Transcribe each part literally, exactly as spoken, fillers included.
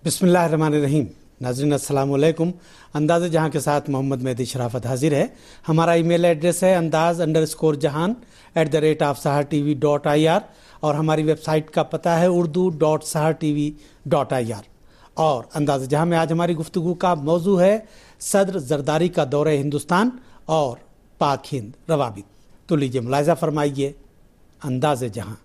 बिस्मिल्लाहिर्रहमानिर्रहीम। नाज़रीन अस्सलाम वालेकुम। अंदाज़ जहां के साथ मोहम्मद मेहदी शराफत हाजिर है। हमारा ईमेल एड्रेस है Andaz underscore Jahan at the rate of Sahar T V dot I R और हमारी वेबसाइट का पता है Urdu dot Sahar T V dot I R. और अंदाज़ जहां में आज हमारी गुफ्तगू का मौजू है सदर जरदारी का दौरे हिंदुस्तान और पाक हिंद रवाबित। तो लीजिए मुलाहिज़ा फरमाइए अंदाज़ जहां।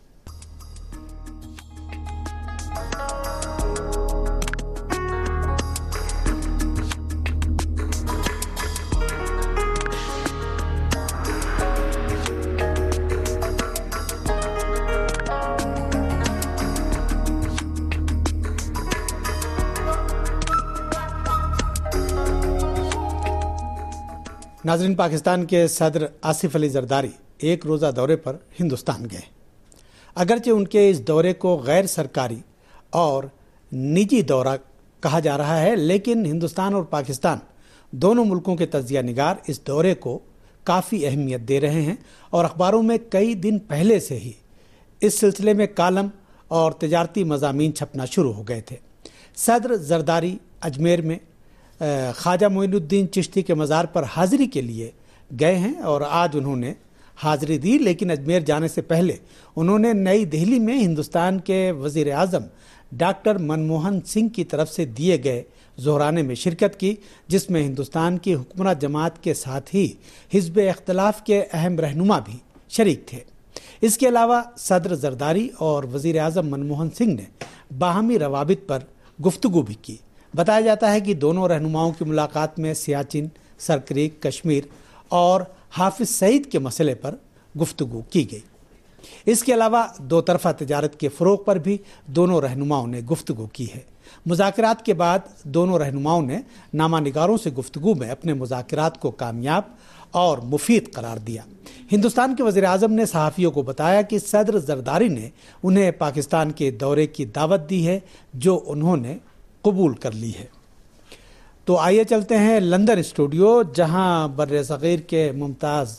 नाज़रीन, पाकिस्तान के सदर आसिफ अली जरदारी एक रोज़ा दौरे पर हिंदुस्तान गए। अगरचे उनके इस दौरे को गैर सरकारी और निजी दौरा कहा जा रहा है, लेकिन हिंदुस्तान और पाकिस्तान दोनों मुल्कों के तजिया निगार इस दौरे को काफ़ी अहमियत दे रहे हैं और अखबारों में कई दिन पहले से ही इस सिलसिले में कालम और तजारती मज़ामीन छपना शुरू हो गए थे। सदर जरदारी अजमेर में ख्वाजा मोइनुद्दीन चिश्ती के मज़ार पर हाज़िरी के लिए गए हैं और आज उन्होंने हाज़िरी दी, लेकिन अजमेर जाने से पहले उन्होंने नई दिल्ली में हिंदुस्तान के वज़ीर आज़म डॉक्टर मनमोहन सिंह की तरफ से दिए गए ज़ोहराने में शिरकत की, जिसमें हिंदुस्तान की हुक्मरान जमात के साथ ही हिज़्ब इख्तिलाफ़ के अहम रहनुमा भी शरीक थे। इसके अलावा सदर जरदारी और वज़ीर आज़म मनमोहन सिंह ने बाहमी रवाबित पर गुफ्तगू भी की। बताया जाता है कि दोनों रहनुमाओं की मुलाकात में सियाचिन, सरक्रीक, कश्मीर और हाफिज सईद के मसले पर गुफ्तगू की गई। इसके अलावा दो तरफ़ा तजारत के फ़रोग़ पर भी दोनों रहनुमाओं ने गुफ्तगू की है। मुज़ाकरात के बाद दोनों रहनुमाओं ने नामा निगारों से गुफ्तगू में अपने मुज़ाकरात को कामयाब और मुफीद करार दिया। हिंदुस्तान के वज़ीर आज़म ने सहाफ़ियों को बताया कि सदर जरदारी ने उन्हें पाकिस्तान के दौरे की दावत दी है, जो उन्होंने कबूल कर ली है। तो आइए चलते हैं लंदन स्टूडियो, जहां बर्रे सग़ीर के मुमताज़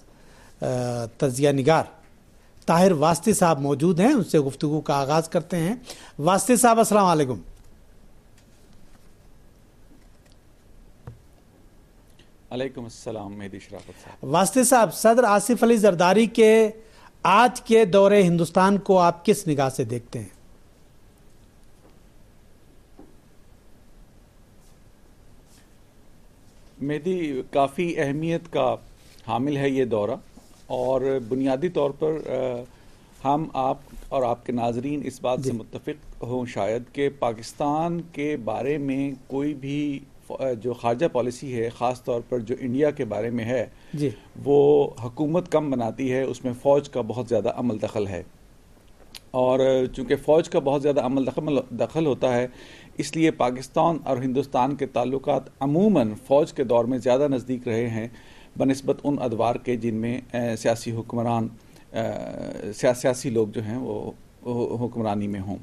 तजिया निगार ताहिर वास्ती साहब मौजूद हैं। उनसे गुफ्तगू का आगाज़ करते हैं। वास्ती साहब, अस्सलाम वालेकुम। अलैकुम अस्सलाम मेहदी शराफत साहब। वास्ती साहब, सदर आसिफ अली जरदारी के आज के दौरे हिंदुस्तान को आप किस निगाह से देखते हैं? मेहदी, काफ़ी अहमियत का हामिल है ये दौरा और बुनियादी तौर पर हम आप और आपके नाजरीन इस बात से मुत्तफ़िक़ हों शायद कि पाकिस्तान के बारे में कोई भी जो खारजा पॉलिसी है, ख़ास तौर पर जो इंडिया के बारे में है जी, वो हुकूमत कम बनाती है, उसमें फ़ौज का बहुत ज़्यादा अमल दखल है। और चूँकि फ़ौज का बहुत ज़्यादा अमल दखल दखल होता है, इसलिए पाकिस्तान और हिंदुस्तान के ताल्लुकात अमूमन फ़ौज के दौर में ज़्यादा नज़दीक रहे हैं बनिस्बत उन अदवार के जिनमें सियासी हुक्मरान सियासी लोग जो हैं वो हुक्मरानी में हों।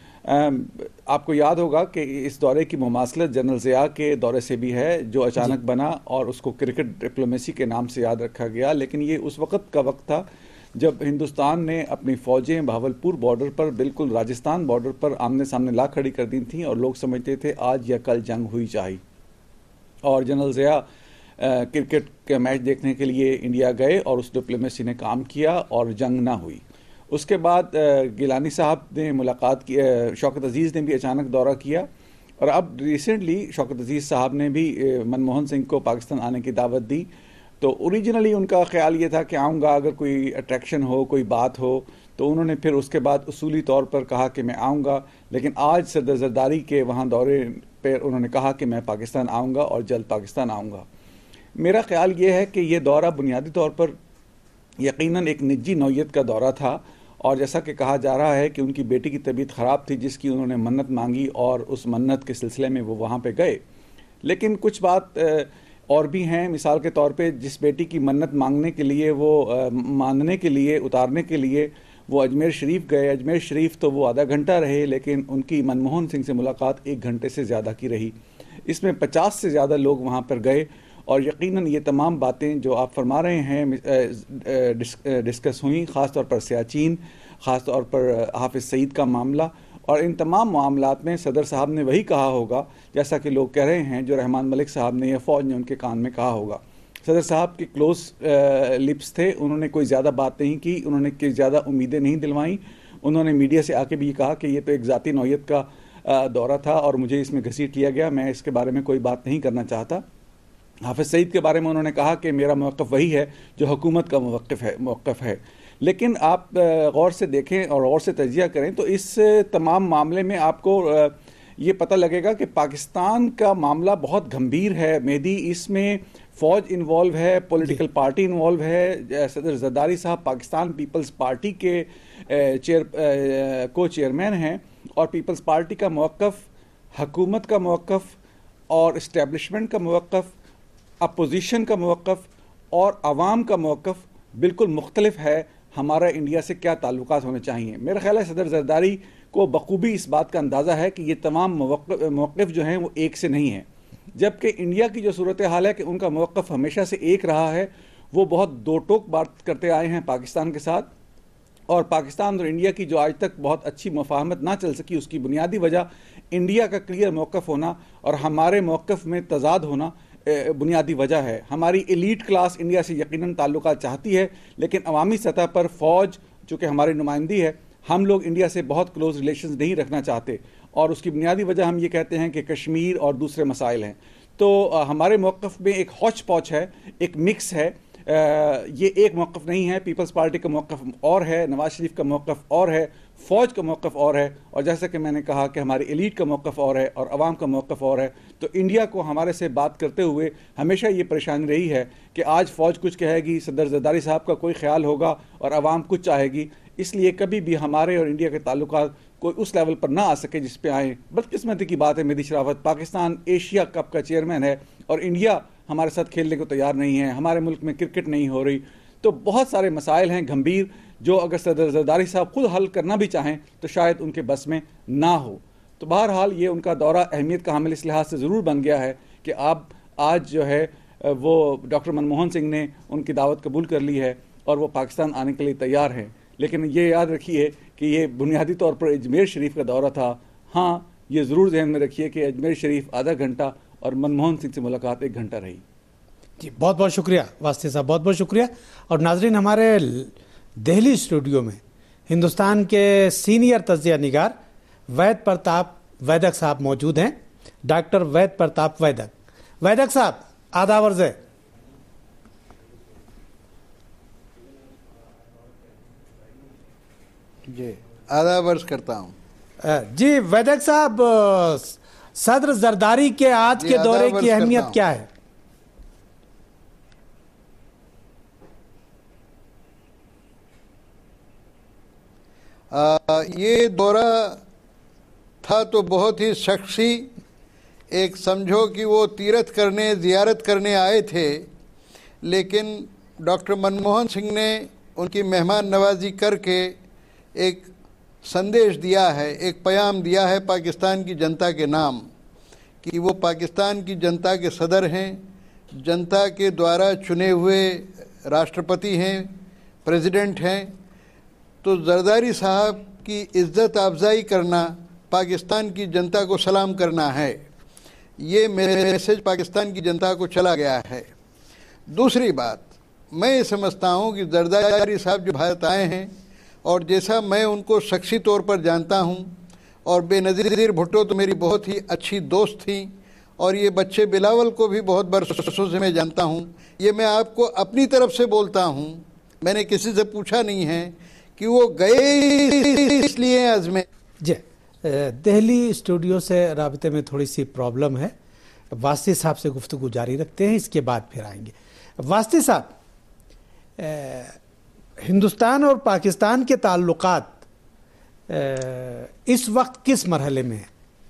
आपको याद होगा कि इस दौरे की मुमासलत जनरल ज़िया के दौरे से भी है, जो अचानक बना और उसको क्रिकेट डिप्लोमेसी के नाम से याद रखा गया, लेकिन ये उस वक़्त का वक्त था जब हिंदुस्तान ने अपनी फ़ौजें भावलपुर बॉर्डर पर, बिल्कुल राजस्थान बॉर्डर पर आमने सामने ला खड़ी कर दी थी और लोग समझते थे आज या कल जंग हुई चाहिए। और जनरल ज़िया क्रिकेट के मैच देखने के लिए इंडिया गए और उस डिप्लोमेसी ने काम किया और जंग ना हुई। उसके बाद गिलानी साहब ने मुलाकात की, शौकत अजीज़ ने भी अचानक दौरा किया और अब रिसेंटली शौकत अजीज़ साहब ने भी मनमोहन सिंह को पाकिस्तान आने की दावत दी। तो ओरिजिनली उनका ख्याल ये था कि आऊँगा, अगर कोई अट्रैक्शन हो, कोई बात हो, तो उन्होंने फिर उसके बाद उसूली तौर पर कहा कि मैं आऊँगा। लेकिन आज सदर जरदारी के वहाँ दौरे पर उन्होंने कहा कि मैं पाकिस्तान आऊँगा और जल्द पाकिस्तान आऊँगा। मेरा ख्याल ये है कि ये दौरा बुनियादी तौर पर यकीनन एक निजी नौयत का दौरा था और जैसा कि कहा जा रहा है कि उनकी बेटी की तबीयत ख़राब थी, जिसकी उन्होंने मन्नत मांगी और उस मन्नत के सिलसिले में वो वहाँ पे गए। लेकिन कुछ बात और भी हैं, मिसाल के तौर पे जिस बेटी की मन्नत मांगने के लिए वो मानने के लिए उतारने के लिए वो अजमेर शरीफ गए। अजमेर शरीफ तो वो आधा घंटा रहे, लेकिन उनकी मनमोहन सिंह से मुलाकात एक घंटे से ज़्यादा की रही। इसमें पचास से ज़्यादा लोग वहाँ पर गए और यकीनन ये तमाम बातें जो आप फरमा रहे हैं डिस्कस हुई, ख़ास तौर पर सियाचिन, ख़ास तौर पर हाफिज़ सईद का मामला और इन तमाम मामलात में सदर साहब ने वही कहा होगा जैसा कि लोग कह रहे हैं, जो रहमान मलिक साहब ने या फ़ौज ने उनके कान में कहा होगा। सदर साहब के क्लोज लिप्स थे, उन्होंने कोई ज़्यादा बात नहीं की, उन्होंने कोई ज़्यादा उम्मीदें नहीं दिलवाई। उन्होंने मीडिया से आके भी कहा कि ये तो एक ज़ाती नौयत का दौरा था और मुझे इसमें घसीट लिया गया, मैं इसके बारे में कोई बात नहीं करना चाहता। हाफिज़ सईद के बारे में उन्होंने कहा कि मेरा मौक़िफ़ वही है जो हुकूमत का मौक़िफ़ है मौक़िफ़ है लेकिन आप गौर से देखें और गौर से तजिया करें तो इस तमाम मामले में आपको ये पता लगेगा कि पाकिस्तान का मामला बहुत गंभीर है मेहदी। इसमें फ़ौज इन्वॉल्व है, पॉलिटिकल पार्टी इन्वॉल्व है। सदर जरदारी साहब पाकिस्तान पीपल्स पार्टी के चेयर को चेयरमैन हैं और पीपल्स पार्टी का मौक़िफ़, हुकूमत का मौक़िफ़ और इस्टेब्लिशमेंट का मौक़िफ़, अपोजिशन का मौक़िफ़ और आवाम का मौक़िफ़ बिल्कुल मुख्तलिफ है। हमारा इंडिया से क्या ताल्लुकात होने चाहिए। मेरा ख्याल है सदर जरदारी को बखूबी इस बात का अंदाज़ा है कि ये तमाम मौक़िफ़ जो हैं वो एक से नहीं हैं, जबकि इंडिया की जो सूरत हाल है कि उनका मौक़िफ़ हमेशा से एक रहा है। वो बहुत दो टोक बात करते आए हैं पाकिस्तान के साथ, और पाकिस्तान और इंडिया की जो आज तक बहुत अच्छी मुफाहमत ना चल सकी उसकी बुनियादी वजह इंडिया का क्लियर मौक़िफ़ होना और हमारे मौक़िफ़ में तज़ाद होना बुनियादी वजह है। हमारी एलीट क्लास इंडिया से यकीनन ताल्लुकात चाहती है, लेकिन अवामी सतह पर फ़ौज चूँकि हमारी नुमाइंदी है, हम लोग इंडिया से बहुत क्लोज रिलेशंस नहीं रखना चाहते और उसकी बुनियादी वजह हम ये कहते हैं कि कश्मीर और दूसरे मसाइल हैं। तो आ, हमारे मौक़िफ़ में एक हौच पौच है, एक मिक्स है। आ, ये एक मौक़िफ़ नहीं है। पीपल्स पार्टी का मौक़िफ़ और है, नवाज शरीफ का मौक़िफ़ और है, फ़ौज का मौक़िफ़ और है, और जैसा कि मैंने कहा कि हमारी एलीट का मौक़िफ़ और है और अवाम का मौक़िफ़ और है। तो इंडिया को हमारे से बात करते हुए हमेशा ये परेशानी रही है कि आज फ़ौज कुछ कहेगी, सदर जरदारी साहब का कोई ख्याल होगा और अवाम कुछ चाहेगी, इसलिए कभी भी हमारे और इंडिया के ताल्लुकात कोई उस लेवल पर ना आ सके जिस पे आए। बदकिस्मती की बात है मेहदी शराफत, पाकिस्तान एशिया कप का चेयरमैन है और इंडिया हमारे साथ खेलने को तैयार नहीं है, हमारे मुल्क में क्रिकेट नहीं हो रही। तो बहुत सारे मसाइल हैं गंभीर जो अगर सदर जरदारी साहब खुद हल करना भी चाहें तो शायद उनके बस में ना हो। तो बहरहाल ये उनका दौरा अहमियत का हामिल इस लिहाज से ज़रूर बन गया है कि आप आज जो है वो डॉक्टर मनमोहन सिंह ने उनकी दावत कबूल कर ली है और वो पाकिस्तान आने के लिए तैयार हैं। लेकिन ये याद रखिए कि ये बुनियादी तौर पर अजमेर शरीफ का दौरा था। हाँ, ये ज़रूर जहन में रखिए कि अजमेर शरीफ आधा घंटा और मनमोहन सिंह से मुलाकात एक घंटा रही। जी बहुत बहुत शुक्रिया वास्ते साहब, बहुत बहुत शुक्रिया। और नाजरीन, हमारे दिल्ली स्टूडियो में हिंदुस्तान के सीनियर तज्जिया निगार वैद प्रताप वैदक साहब मौजूद हैं। डॉक्टर वैद प्रताप वैदक वैदक साहब, आदाब अर्ज़ है। जी आदाब अर्ज करता हूँ। जी वैदक साहब, सदर जरदारी के आज के दौरे की अहमियत क्या है? आ, ये दौरा था तो बहुत ही शख्सी, एक समझो कि वो तीरथ करने ज़ियारत करने आए थे, लेकिन डॉक्टर मनमोहन सिंह ने उनकी मेहमान नवाजी करके एक संदेश दिया है, एक पैगाम दिया है पाकिस्तान की जनता के नाम कि वो पाकिस्तान की जनता के सदर हैं, जनता के द्वारा चुने हुए राष्ट्रपति हैं, प्रेसिडेंट हैं। तो जरदारी साहब की इज़्ज़त अफजाई करना पाकिस्तान की जनता को सलाम करना है। ये मैसेज पाकिस्तान की जनता को चला गया है। दूसरी बात, मैं ये समझता हूँ कि जरदारी साहब जो भारत आए हैं और जैसा मैं उनको शख्सी तौर पर जानता हूँ, और बेनज़ीर भुट्टो तो मेरी बहुत ही अच्छी दोस्त थी, और ये बच्चे बिलावल को भी बहुत बरसों से मैं जानता हूँ। ये मैं आपको अपनी तरफ से बोलता हूँ, मैंने किसी से पूछा नहीं है कि वो गए इसलिए अजमेर। जी, दिल्ली स्टूडियो से राबते में थोड़ी सी प्रॉब्लम है। वास्ते साहब से गुफ्तगू जारी रखते हैं, इसके बाद फिर आएंगे। वास्ते साहब, हिंदुस्तान और पाकिस्तान के ताल्लुकात इस वक्त किस मरहले में है?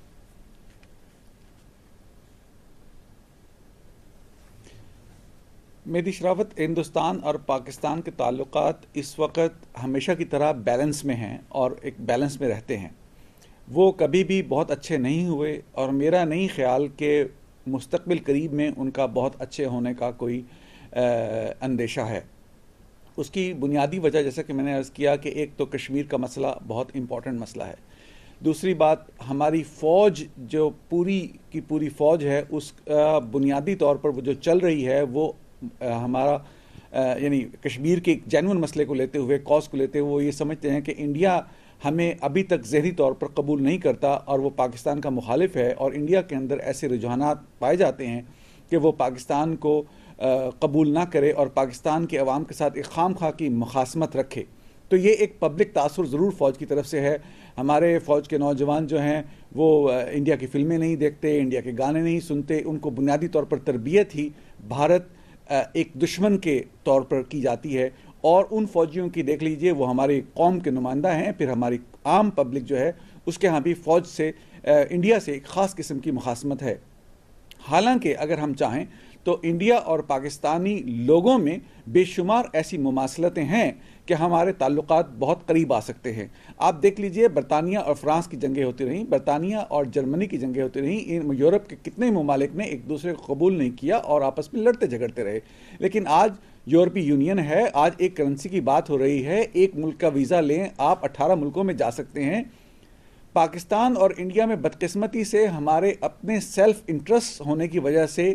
मेहदी शराफत, हिंदुस्तान और पाकिस्तान के ताल्लुकात इस वक्त हमेशा की तरह बैलेंस में हैं और एक बैलेंस में रहते हैं। वो कभी भी बहुत अच्छे नहीं हुए और मेरा नहीं ख्याल कि मुस्तकबिल करीब में उनका बहुत अच्छे होने का कोई अंदेशा है। उसकी बुनियादी वजह, जैसा कि मैंने अर्ज़ किया, कि एक तो कश्मीर का मसला बहुत इम्पॉर्टेंट मसला है। दूसरी बात, हमारी फ़ौज जो पूरी की पूरी फ़ौज है उस बुनियादी तौर पर वो जो चल रही है वो आ, हमारा यानी कश्मीर के एक जेन्युइन मसले को लेते हुए, कॉज को लेते हुए वो ये समझते हैं कि इंडिया हमें अभी तक ज़हरी तौर पर कबूल नहीं करता और वो पाकिस्तान का मुखालिफ है, और इंडिया के अंदर ऐसे रुझानात पाए जाते हैं कि वो पाकिस्तान को कबूल ना करे और पाकिस्तान के अवाम के साथ एक खाम खा की मुखासमत रखे। तो ये एक पब्लिक तासुर ज़रूर फ़ौज की तरफ से है। हमारे फ़ौज के नौजवान जो हैं वो इंडिया की फ़िल्में नहीं देखते, इंडिया के गाने नहीं सुनते, उनको बुनियादी तौर पर तरबियत ही भारत एक दुश्मन के तौर पर की जाती है। और उन फ़ौजियों की देख लीजिए, वो हमारी कौम के नुमाइंदा हैं, फिर हमारी आम पब्लिक जो है उसके यहाँ भी फ़ौज से, इंडिया से एक ख़ास किस्म की मुखासमत है। हालांकि अगर हम चाहें तो इंडिया और पाकिस्तानी लोगों में बेशुमार ऐसी मुमासलतें हैं कि हमारे ताल्लुकात बहुत करीब आ सकते हैं। आप देख लीजिए, बरतानिया और फ्रांस की जंगें होती रहीं, बरतानिया और जर्मनी की जंगें होती रहीं, इन यूरोप के कितने ममालिक ने एक दूसरे को कबूल नहीं किया और आपस में लड़ते झगड़ते रहे। लेकिन आज यूरोपीय यूनियन है, आज एक करेंसी की बात हो रही है, एक मुल्क का वीज़ा लें आप अट्ठारह मुल्कों में जा सकते हैं। पाकिस्तान और इंडिया में बदकिस्मती से हमारे अपने सेल्फ इंटरेस्ट होने की वजह से,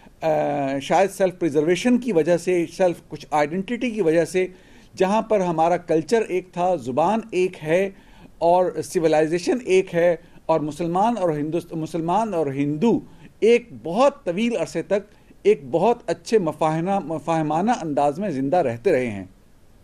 आ, शायद सेल्फ प्रिजर्वेशन की वजह से, सेल्फ कुछ आइडेंटिटी की वजह से, जहाँ पर हमारा कल्चर एक था, ज़ुबान एक है और सिविलाइजेशन एक है, और मुसलमान और हिंदू मुसलमान और हिंदू एक बहुत तवील अरसे तक एक बहुत अच्छे मफाहना मफाहमाना अंदाज में ज़िंदा रहते रहे हैं।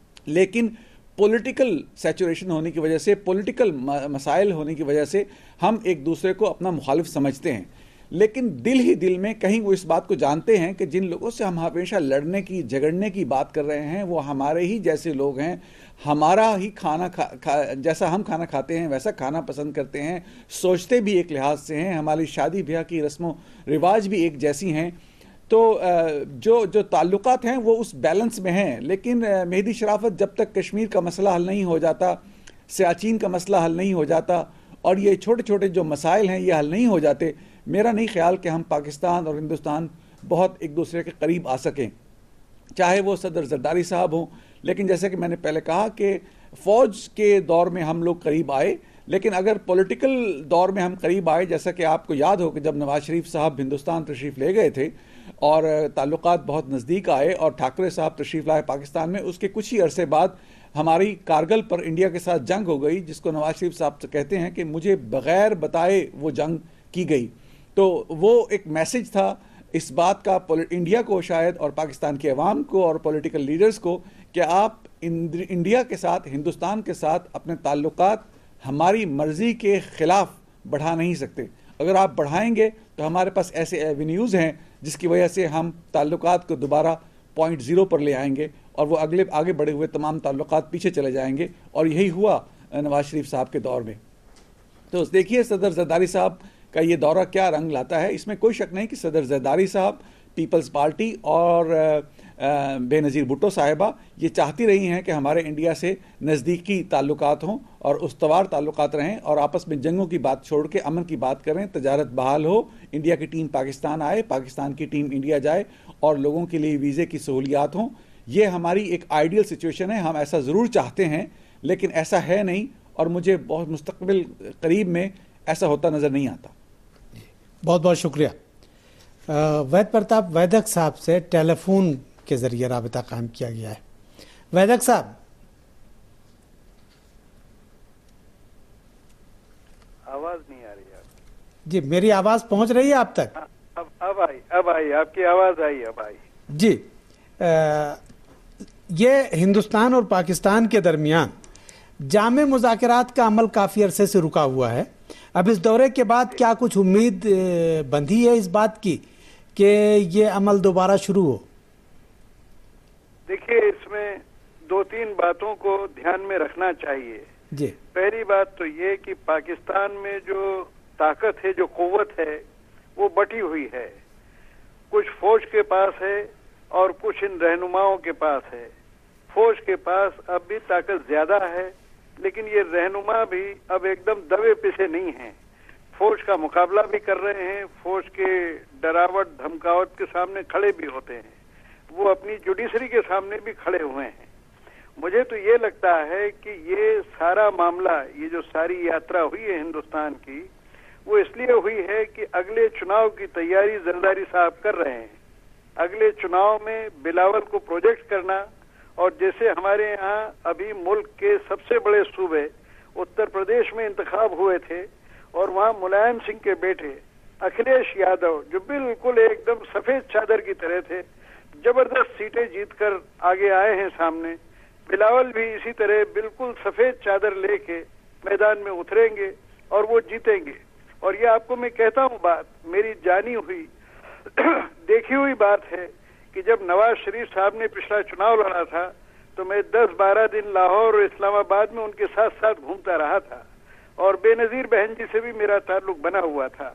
लेकिन पॉलिटिकल सैचुरेशन होने की वजह से, पॉलिटिकल मसाइल होने की वजह से हम एक दूसरे को अपना मुखालिफ समझते हैं। लेकिन दिल ही दिल में कहीं वो इस बात को जानते हैं कि जिन लोगों से हम हमेशा लड़ने की, झगड़ने की बात कर रहे हैं वो हमारे ही जैसे लोग हैं, हमारा ही खाना खा, खा जैसा हम खाना खाते हैं वैसा खाना पसंद करते हैं, सोचते भी एक लिहाज से हैं, हमारी शादी ब्याह की रस्मों रिवाज भी एक जैसी हैं। तो जो जो ताल्लुकात हैं वो उस बैलेंस में हैं। लेकिन मेहदी शराफत, जब तक कश्मीर का मसला हल नहीं हो जाता, सियाचिन का मसला हल नहीं हो जाता और ये छोटे छोटे जो मसाइल हैं ये हल नहीं हो जाते, मेरा नहीं ख्याल कि हम पाकिस्तान और हिंदुस्तान बहुत एक दूसरे के करीब आ सकें, चाहे वो सदर जरदारी साहब हों। लेकिन जैसे कि मैंने पहले कहा कि फ़ौज के दौर में हम लोग करीब आए, लेकिन अगर पॉलिटिकल दौर में हम करीब आए, जैसा कि आपको याद हो कि जब नवाज शरीफ साहब हिंदुस्तान तशरीफ़ ले गए थे और ताल्लुकात बहुत नज़दीक आए और ठाकरे साहब तशरीफ़ लाए पाकिस्तान में, उसके कुछ ही अरसे बाद हमारी कारगिल पर इंडिया के साथ जंग हो गई, जिसको नवाज शरीफ साहब कहते हैं कि मुझे बग़ैर बताए वो जंग की गई। तो वो एक मैसेज था इस बात का इंडिया को शायद और पाकिस्तान के अवाम को और पॉलिटिकल लीडर्स को कि आप इंडिया के साथ, हिंदुस्तान के साथ अपने ताल्लुकात हमारी मर्ज़ी के ख़िलाफ़ बढ़ा नहीं सकते। अगर आप बढ़ाएंगे तो हमारे पास ऐसे एवेन्यूज़ हैं जिसकी वजह से हम ताल्लुकात को दोबारा पॉइंट ज़ीरो पर ले आएंगे और वो अगले आगे बढ़े हुए तमाम ताल्लुकात पीछे चले जाएंगे। और यही हुआ नवाज शरीफ साहब के दौर में। तो देखिए सदर जरदारी साहब का ये दौरा क्या रंग लाता है। इसमें कोई शक नहीं कि सदर जरदारी साहब, पीपल्स पार्टी और बेनज़ीर भुट्टो साहिबा ये चाहती रही हैं कि हमारे इंडिया से नज़दीकी ताल्लुकात हों और उस्तवार ताल्लुकात रहें और आपस में जंगों की बात छोड़ के अमन की बात करें, तजारत बहाल हो, इंडिया की टीम पाकिस्तान आए, पाकिस्तान की टीम इंडिया जाए और लोगों के लिए वीज़े की सहूलियात हों। ये हमारी एक आइडियल सिचुएशन है, हम ऐसा ज़रूर चाहते हैं, लेकिन ऐसा है नहीं और मुझे बहुत मुस्तकबिल करीब में ऐसा होता नज़र नहीं आता। बहुत बहुत शुक्रिया। वैद प्रताप वैदक साहब से टेलीफोन के ज़रिए राबिता कायम किया गया है। वैदक साहब, आवाज़ नहीं आ रही है जी, मेरी आवाज़ पहुंच रही है आप तक? अब अब आई अब आई आपकी आवाज़ आई अब आई जी। आ, ये हिंदुस्तान और पाकिस्तान के दरमियान जामे मुज़ाकरात का अमल काफ़ी अरसे से रुका हुआ है। अब इस दौरे के बाद क्या कुछ उम्मीद बंधी है इस बात की कि ये अमल दोबारा शुरू हो? देखिए, इसमें दो तीन बातों को ध्यान में रखना चाहिए जी। पहली बात तो ये कि पाकिस्तान में जो ताकत है, जो कुव्वत है, वो बटी हुई है। कुछ फौज के पास है और कुछ इन रहनुमाओं के पास है। फौज के पास अब भी ताकत ज्यादा है, लेकिन ये रहनुमा भी अब एकदम दबे पिसे नहीं हैं। फौज का मुकाबला भी कर रहे हैं, फौज के डरावट धमकावट के सामने खड़े भी होते हैं, वो अपनी जुडिशरी के सामने भी खड़े हुए हैं। मुझे तो ये लगता है कि ये सारा मामला, ये जो सारी यात्रा हुई है हिंदुस्तान की, वो इसलिए हुई है कि अगले चुनाव की तैयारी जरदारी साहब कर रहे हैं। अगले चुनाव में बिलावल को प्रोजेक्ट करना, और जैसे हमारे यहाँ अभी मुल्क के सबसे बड़े सूबे उत्तर प्रदेश में इंतखाब हुए थे और वहाँ मुलायम सिंह के बेटे अखिलेश यादव, जो बिल्कुल एकदम सफेद चादर की तरह थे, जबरदस्त सीटें जीतकर आगे आए हैं सामने। बिलावल भी इसी तरह बिल्कुल सफेद चादर लेके मैदान में उतरेंगे और वो जीतेंगे। और ये आपको मैं कहता हूँ बात, मेरी जानी हुई देखी हुई बात है कि जब नवाज शरीफ साहब ने पिछला चुनाव लड़ा था तो मैं दस बारह दिन लाहौर और इस्लामाबाद में उनके साथ साथ घूमता रहा था, और बेनजीर बहन जी से भी मेरा ताल्लुक बना हुआ था।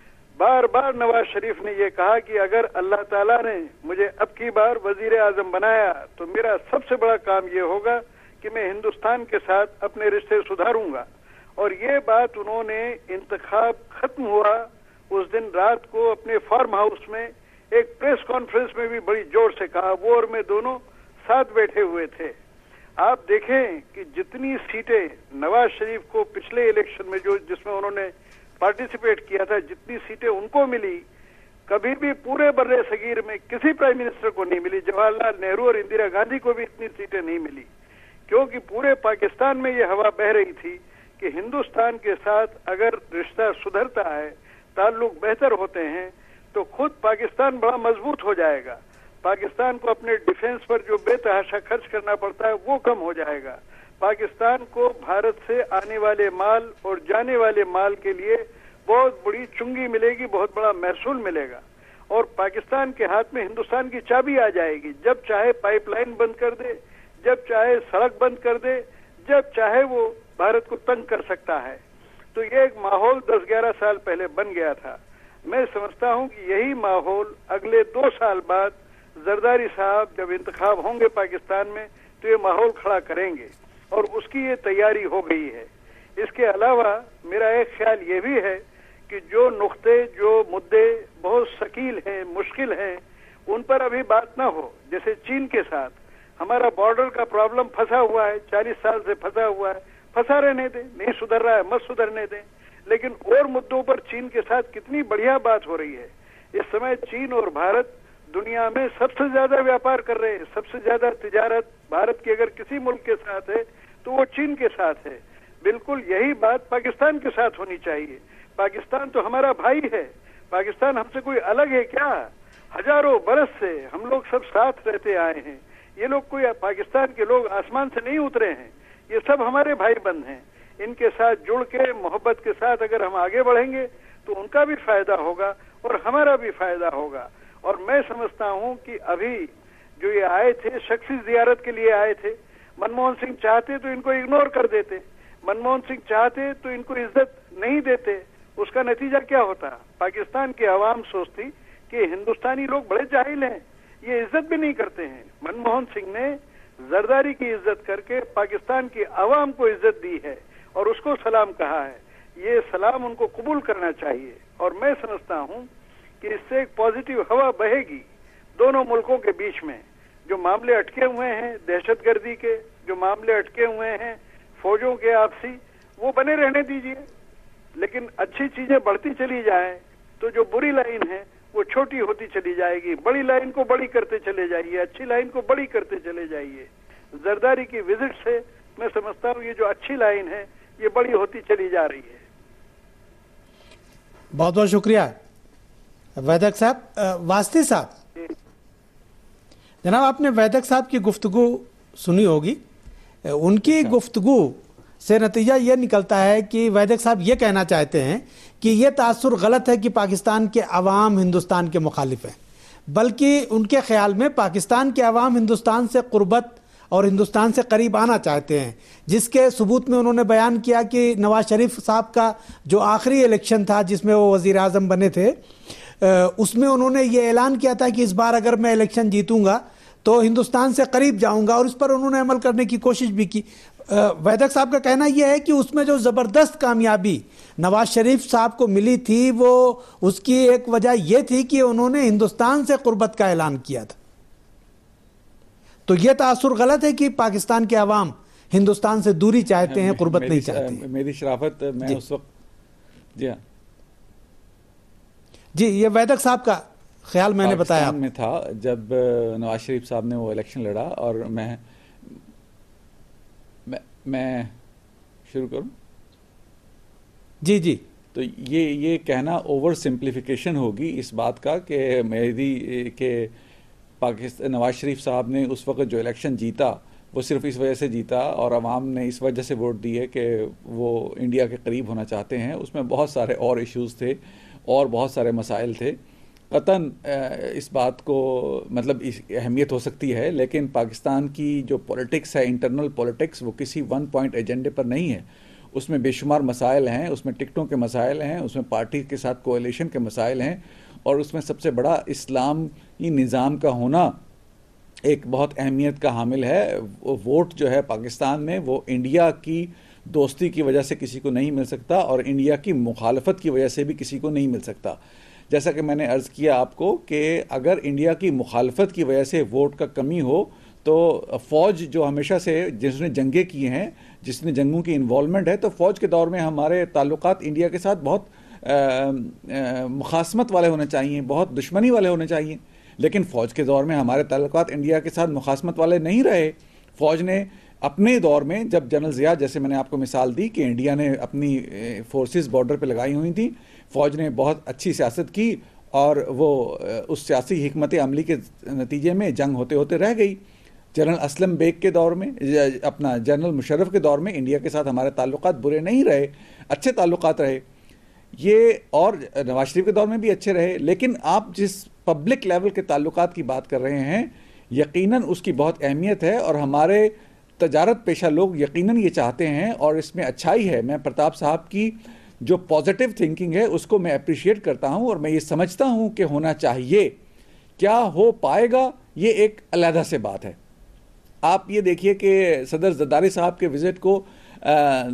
बार बार नवाज शरीफ ने यह कहा कि अगर अल्लाह ताला ने मुझे अब की बार वजीर आजम बनाया तो मेरा सबसे बड़ा काम ये होगा कि मैं हिंदुस्तान के साथ अपने रिश्ते सुधारूंगा। और ये बात उन्होंने इंतखाब खत्म हुआ उस दिन रात को अपने फार्म हाउस में एक प्रेस कॉन्फ्रेंस में भी बड़ी जोर से कहा। वो और मैं दोनों साथ बैठे हुए थे। आप देखें कि जितनी सीटें नवाज शरीफ को पिछले इलेक्शन में जो जिसमें उन्होंने पार्टिसिपेट किया था, जितनी सीटें उनको मिली, कभी भी पूरे बर्रे सगीर में किसी प्राइम मिनिस्टर को नहीं मिली। जवाहरलाल नेहरू और इंदिरा गांधी को भी इतनी सीटें नहीं मिली, क्योंकि पूरे पाकिस्तान में ये हवा बह रही थी कि हिंदुस्तान के साथ अगर रिश्ता सुधरता है, ताल्लुक बेहतर होते हैं, तो खुद पाकिस्तान बड़ा मजबूत हो जाएगा। पाकिस्तान को अपने डिफेंस पर जो बेतहाशा खर्च करना पड़ता है वो कम हो जाएगा। पाकिस्तान को भारत से आने वाले माल और जाने वाले माल के लिए बहुत बड़ी चुंगी मिलेगी, बहुत बड़ा महसूल मिलेगा, और पाकिस्तान के हाथ में हिंदुस्तान की चाबी आ जाएगी। जब चाहे पाइपलाइन बंद कर दे, जब चाहे सड़क बंद कर दे, जब चाहे वो भारत को तंग कर सकता है। तो ये एक माहौल दस ग्यारह साल पहले बन गया था। मैं समझता हूं कि यही माहौल अगले दो साल बाद जरदारी साहब जब इंतखाब होंगे पाकिस्तान में तो ये माहौल खड़ा करेंगे, और उसकी ये तैयारी हो गई है। इसके अलावा मेरा एक ख्याल ये भी है कि जो नुक्ते, जो मुद्दे बहुत शकील हैं, मुश्किल हैं, उन पर अभी बात ना हो। जैसे चीन के साथ हमारा बॉर्डर का प्रॉब्लम फंसा हुआ है, चालीस साल से फंसा हुआ है, फंसा रहने दें, नहीं सुधर रहा है मत सुधरने दें। लेकिन और मुद्दों पर चीन के साथ कितनी बढ़िया बात हो रही है। इस समय चीन और भारत दुनिया में सबसे ज्यादा व्यापार कर रहे हैं, सबसे ज्यादा तिजारत भारत की अगर किसी मुल्क के साथ है तो वो चीन के साथ है। बिल्कुल यही बात पाकिस्तान के साथ होनी चाहिए। पाकिस्तान तो हमारा भाई है, पाकिस्तान हमसे कोई अलग है क्या? हजारों बरस से हम लोग सब साथ रहते आए हैं। ये लोग कोई पाकिस्तान के लोग आसमान से नहीं उतरे हैं, ये सब हमारे भाई बंद हैं। इनके साथ जुड़ के मोहब्बत के साथ अगर हम आगे बढ़ेंगे तो उनका भी फायदा होगा और हमारा भी फायदा होगा। और मैं समझता हूं कि अभी जो ये आए थे शख्सी जियारत के लिए आए थे, मनमोहन सिंह चाहते तो इनको इग्नोर कर देते, मनमोहन सिंह चाहते तो इनको इज्जत नहीं देते। उसका नतीजा क्या होता? पाकिस्तान की आवाम सोचती कि हिंदुस्तानी लोग बड़े जाहिल हैं, ये इज्जत भी नहीं करते हैं। मनमोहन सिंह ने जरदारी की इज्जत करके पाकिस्तान की आवाम को इज्जत दी है और उसको सलाम कहा है। ये सलाम उनको कबूल करना चाहिए। और मैं समझता हूं कि इससे एक पॉजिटिव हवा बहेगी दोनों मुल्कों के बीच में। जो मामले अटके हुए हैं दहशतगर्दी के, जो मामले अटके हुए हैं फौजों के आपसी, वो बने रहने दीजिए, लेकिन अच्छी चीजें बढ़ती चली जाएं तो जो बुरी लाइन है वो छोटी होती चली जाएगी। बड़ी लाइन को बड़ी करते चले जाइए, अच्छी लाइन को बड़ी करते चले जाइए। जरदारी की विजिट से मैं समझता हूँ ये जो अच्छी लाइन है ये बड़ी होती चली जा रही है। बहुत बहुत शुक्रिया वैदक साहब। वास्ती साहब, जनाब आपने वैदक साहब की गुफ्तगू सुनी होगी। उनकी गुफ्तगू से नतीजा ये निकलता है कि वैदक साहब ये कहना चाहते हैं कि ये तासुर गलत है कि पाकिस्तान के अवाम हिंदुस्तान के मुखालिफ हैं, बल्कि उनके ख्याल में पाकिस्तान के अवाम हिंदुस्तान से कुर्बत और हिंदुस्तान से करीब आना चाहते हैं। जिसके सबूत में उन्होंने बयान किया कि नवाज शरीफ साहब का जो आखिरी इलेक्शन था जिसमें वो वज़ीर आज़म बने थे, उसमें उन्होंने ये ऐलान किया था कि इस बार अगर मैं इलेक्शन जीतूंगा तो हिंदुस्तान से करीब जाऊंगा, और इस पर उन्होंने अमल करने की कोशिश भी की। वैदक साहब का कहना यह है कि उसमें जो ज़बरदस्त कामयाबी नवाज शरीफ साहब को मिली थी वो उसकी एक वजह यह थी कि उन्होंने हिंदुस्तान से कुर्बत का ऐलान किया था। तो ये तासुर गलत है कि पाकिस्तान के अवाम हिंदुस्तान से दूरी चाहते हैं, कुर्बत नहीं चाहते। मेरी शराफत, मैं उस वक्त, जी हाँ जी, ये वैदक साहब का ख्याल मैंने बताया में था जब नवाज शरीफ साहब ने वो इलेक्शन लड़ा, और मैं मैं, मैं शुरू करूं? जी जी। तो ये ये कहना ओवर सिंप्लीफिकेशन होगी इस बात का कि मेरी के पाकिस्तान नवाज शरीफ साहब ने उस वक्त जो इलेक्शन जीता वो सिर्फ इस वजह से जीता और अवाम ने इस वजह से वोट दिए कि वो इंडिया के करीब होना चाहते हैं। उसमें बहुत सारे और इश्यूज़ थे और बहुत सारे मसाइल थे। कतन इस बात को मतलब इस अहमियत हो सकती है, लेकिन पाकिस्तान की जो पॉलिटिक्स है, इंटरनल पॉलिटिक्स, वो किसी वन पॉइंट एजेंडे पर नहीं है। उसमें बेशुमार मसाइल हैं, उसमें टिकटों के मसाइल हैं, उसमें पार्टी के साथ कोalition के मसाइल हैं, और उसमें सबसे बड़ा इस्लामी निज़ाम का होना एक बहुत अहमियत का हामिल है। वो वोट जो है पाकिस्तान में वो इंडिया की दोस्ती की वजह से किसी को नहीं मिल सकता और इंडिया की मुखालफत की वजह से भी किसी को नहीं मिल सकता। जैसा कि मैंने अर्ज़ किया आपको कि अगर इंडिया की मुखालफत की वजह से वोट का कमी हो तो फ़ौज जो हमेशा से जिसने जंगें की हैं, जिसने जंगों की इन्वॉल्वमेंट है, तो फ़ौज के दौर में हमारे ताल्लुकात इंडिया के साथ बहुत मुखासमत वाले होने चाहिए, बहुत दुश्मनी वाले होने चाहिए। लेकिन फ़ौज के दौर में हमारे ताल्लुकात इंडिया के साथ मुखासमत वाले नहीं रहे। फ़ौज ने अपने दौर में, जब जनरल ज़िया, जैसे मैंने आपको मिसाल दी कि इंडिया ने अपनी फोर्सेस बॉर्डर पे लगाई हुई थी, फ़ौज ने बहुत अच्छी सियासत की और वो उस सियासी हिकमत अमली के नतीजे में जंग होते होते रह गई। जनरल असलम बेग के दौर में, अपना जनरल मुशर्रफ के दौर में इंडिया के साथ हमारे ताल्लुकात बुरे नहीं रहे, अच्छे ताल्लुकात रहे ये, और नवाज शरीफ के दौर में भी अच्छे रहे। लेकिन आप जिस पब्लिक लेवल के ताल्लुकात की बात कर रहे हैं, यकीनन उसकी बहुत अहमियत है और हमारे तजारत पेशा लोग यकीनन ये चाहते हैं और इसमें अच्छाई है। मैं प्रताप साहब की जो पॉजिटिव थिंकिंग है उसको मैं अप्रिशिएट करता हूं और मैं ये समझता हूं कि होना चाहिए। क्या हो पाएगा ये एक अलहदा से बात है। आप ये देखिए कि सदर जरदारी साहब के विज़िट को आ,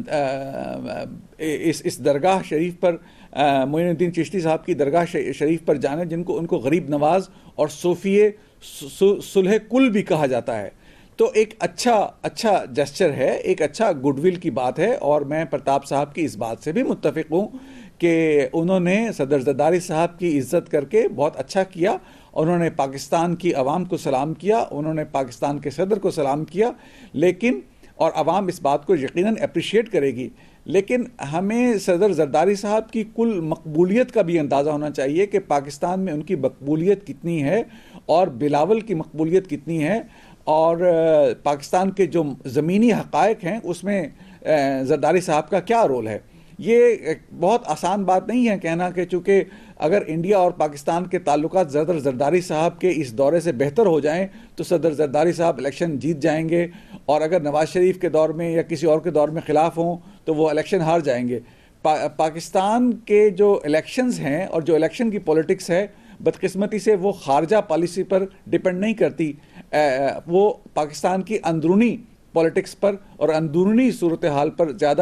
आ, इस इस दरगाह शरीफ पर, मोइनुद्दीन चिश्ती साहब की दरगाह शरीफ पर जाने, जिनको उनको गरीब नवाज और सूफिए सुलह कुल भी कहा जाता है, तो एक अच्छा अच्छा जेस्चर है, एक अच्छा गुडविल की बात है। और मैं प्रताप साहब की इस बात से भी मुत्तफिक हूँ कि उन्होंने सदर जरदारी साहब की इज़्ज़त करके बहुत अच्छा किया। उन्होंने पाकिस्तान की आवाम को सलाम किया, उन्होंने पाकिस्तान के सदर को सलाम किया, लेकिन और आवाम इस बात को यकीनन अप्रिशिएट करेगी। लेकिन हमें सदर जरदारी साहब की कुल मकबूलियत का भी अंदाज़ा होना चाहिए कि पाकिस्तान में उनकी मकबूलियत कितनी है और बिलावल की मकबूलियत कितनी है, और पाकिस्तान के जो ज़मीनी हक़ाइक़ हैं उसमें जरदारी साहब का क्या रोल है। ये बहुत आसान बात नहीं है कहना कि चूँकि अगर इंडिया और पाकिस्तान के ताल्लुकात सदर जरदारी साहब के इस दौरे से बेहतर हो जाएं तो सदर जरदारी साहब इलेक्शन जीत जाएंगे, और अगर नवाज शरीफ के दौर में या किसी और के दौर में ख़िलाफ़ हों तो वो इलेक्शन हार जाएंगे। पा, पाकिस्तान के जो इलेक्शंस हैं और जो इलेक्शन की पॉलिटिक्स है, बदकिस्मती से वो खारजा पॉलिसी पर डिपेंड नहीं करती, वो पाकिस्तान की अंदरूनी पॉलिटिक्स पर और अंदरूनी सूरत हाल पर ज़्यादा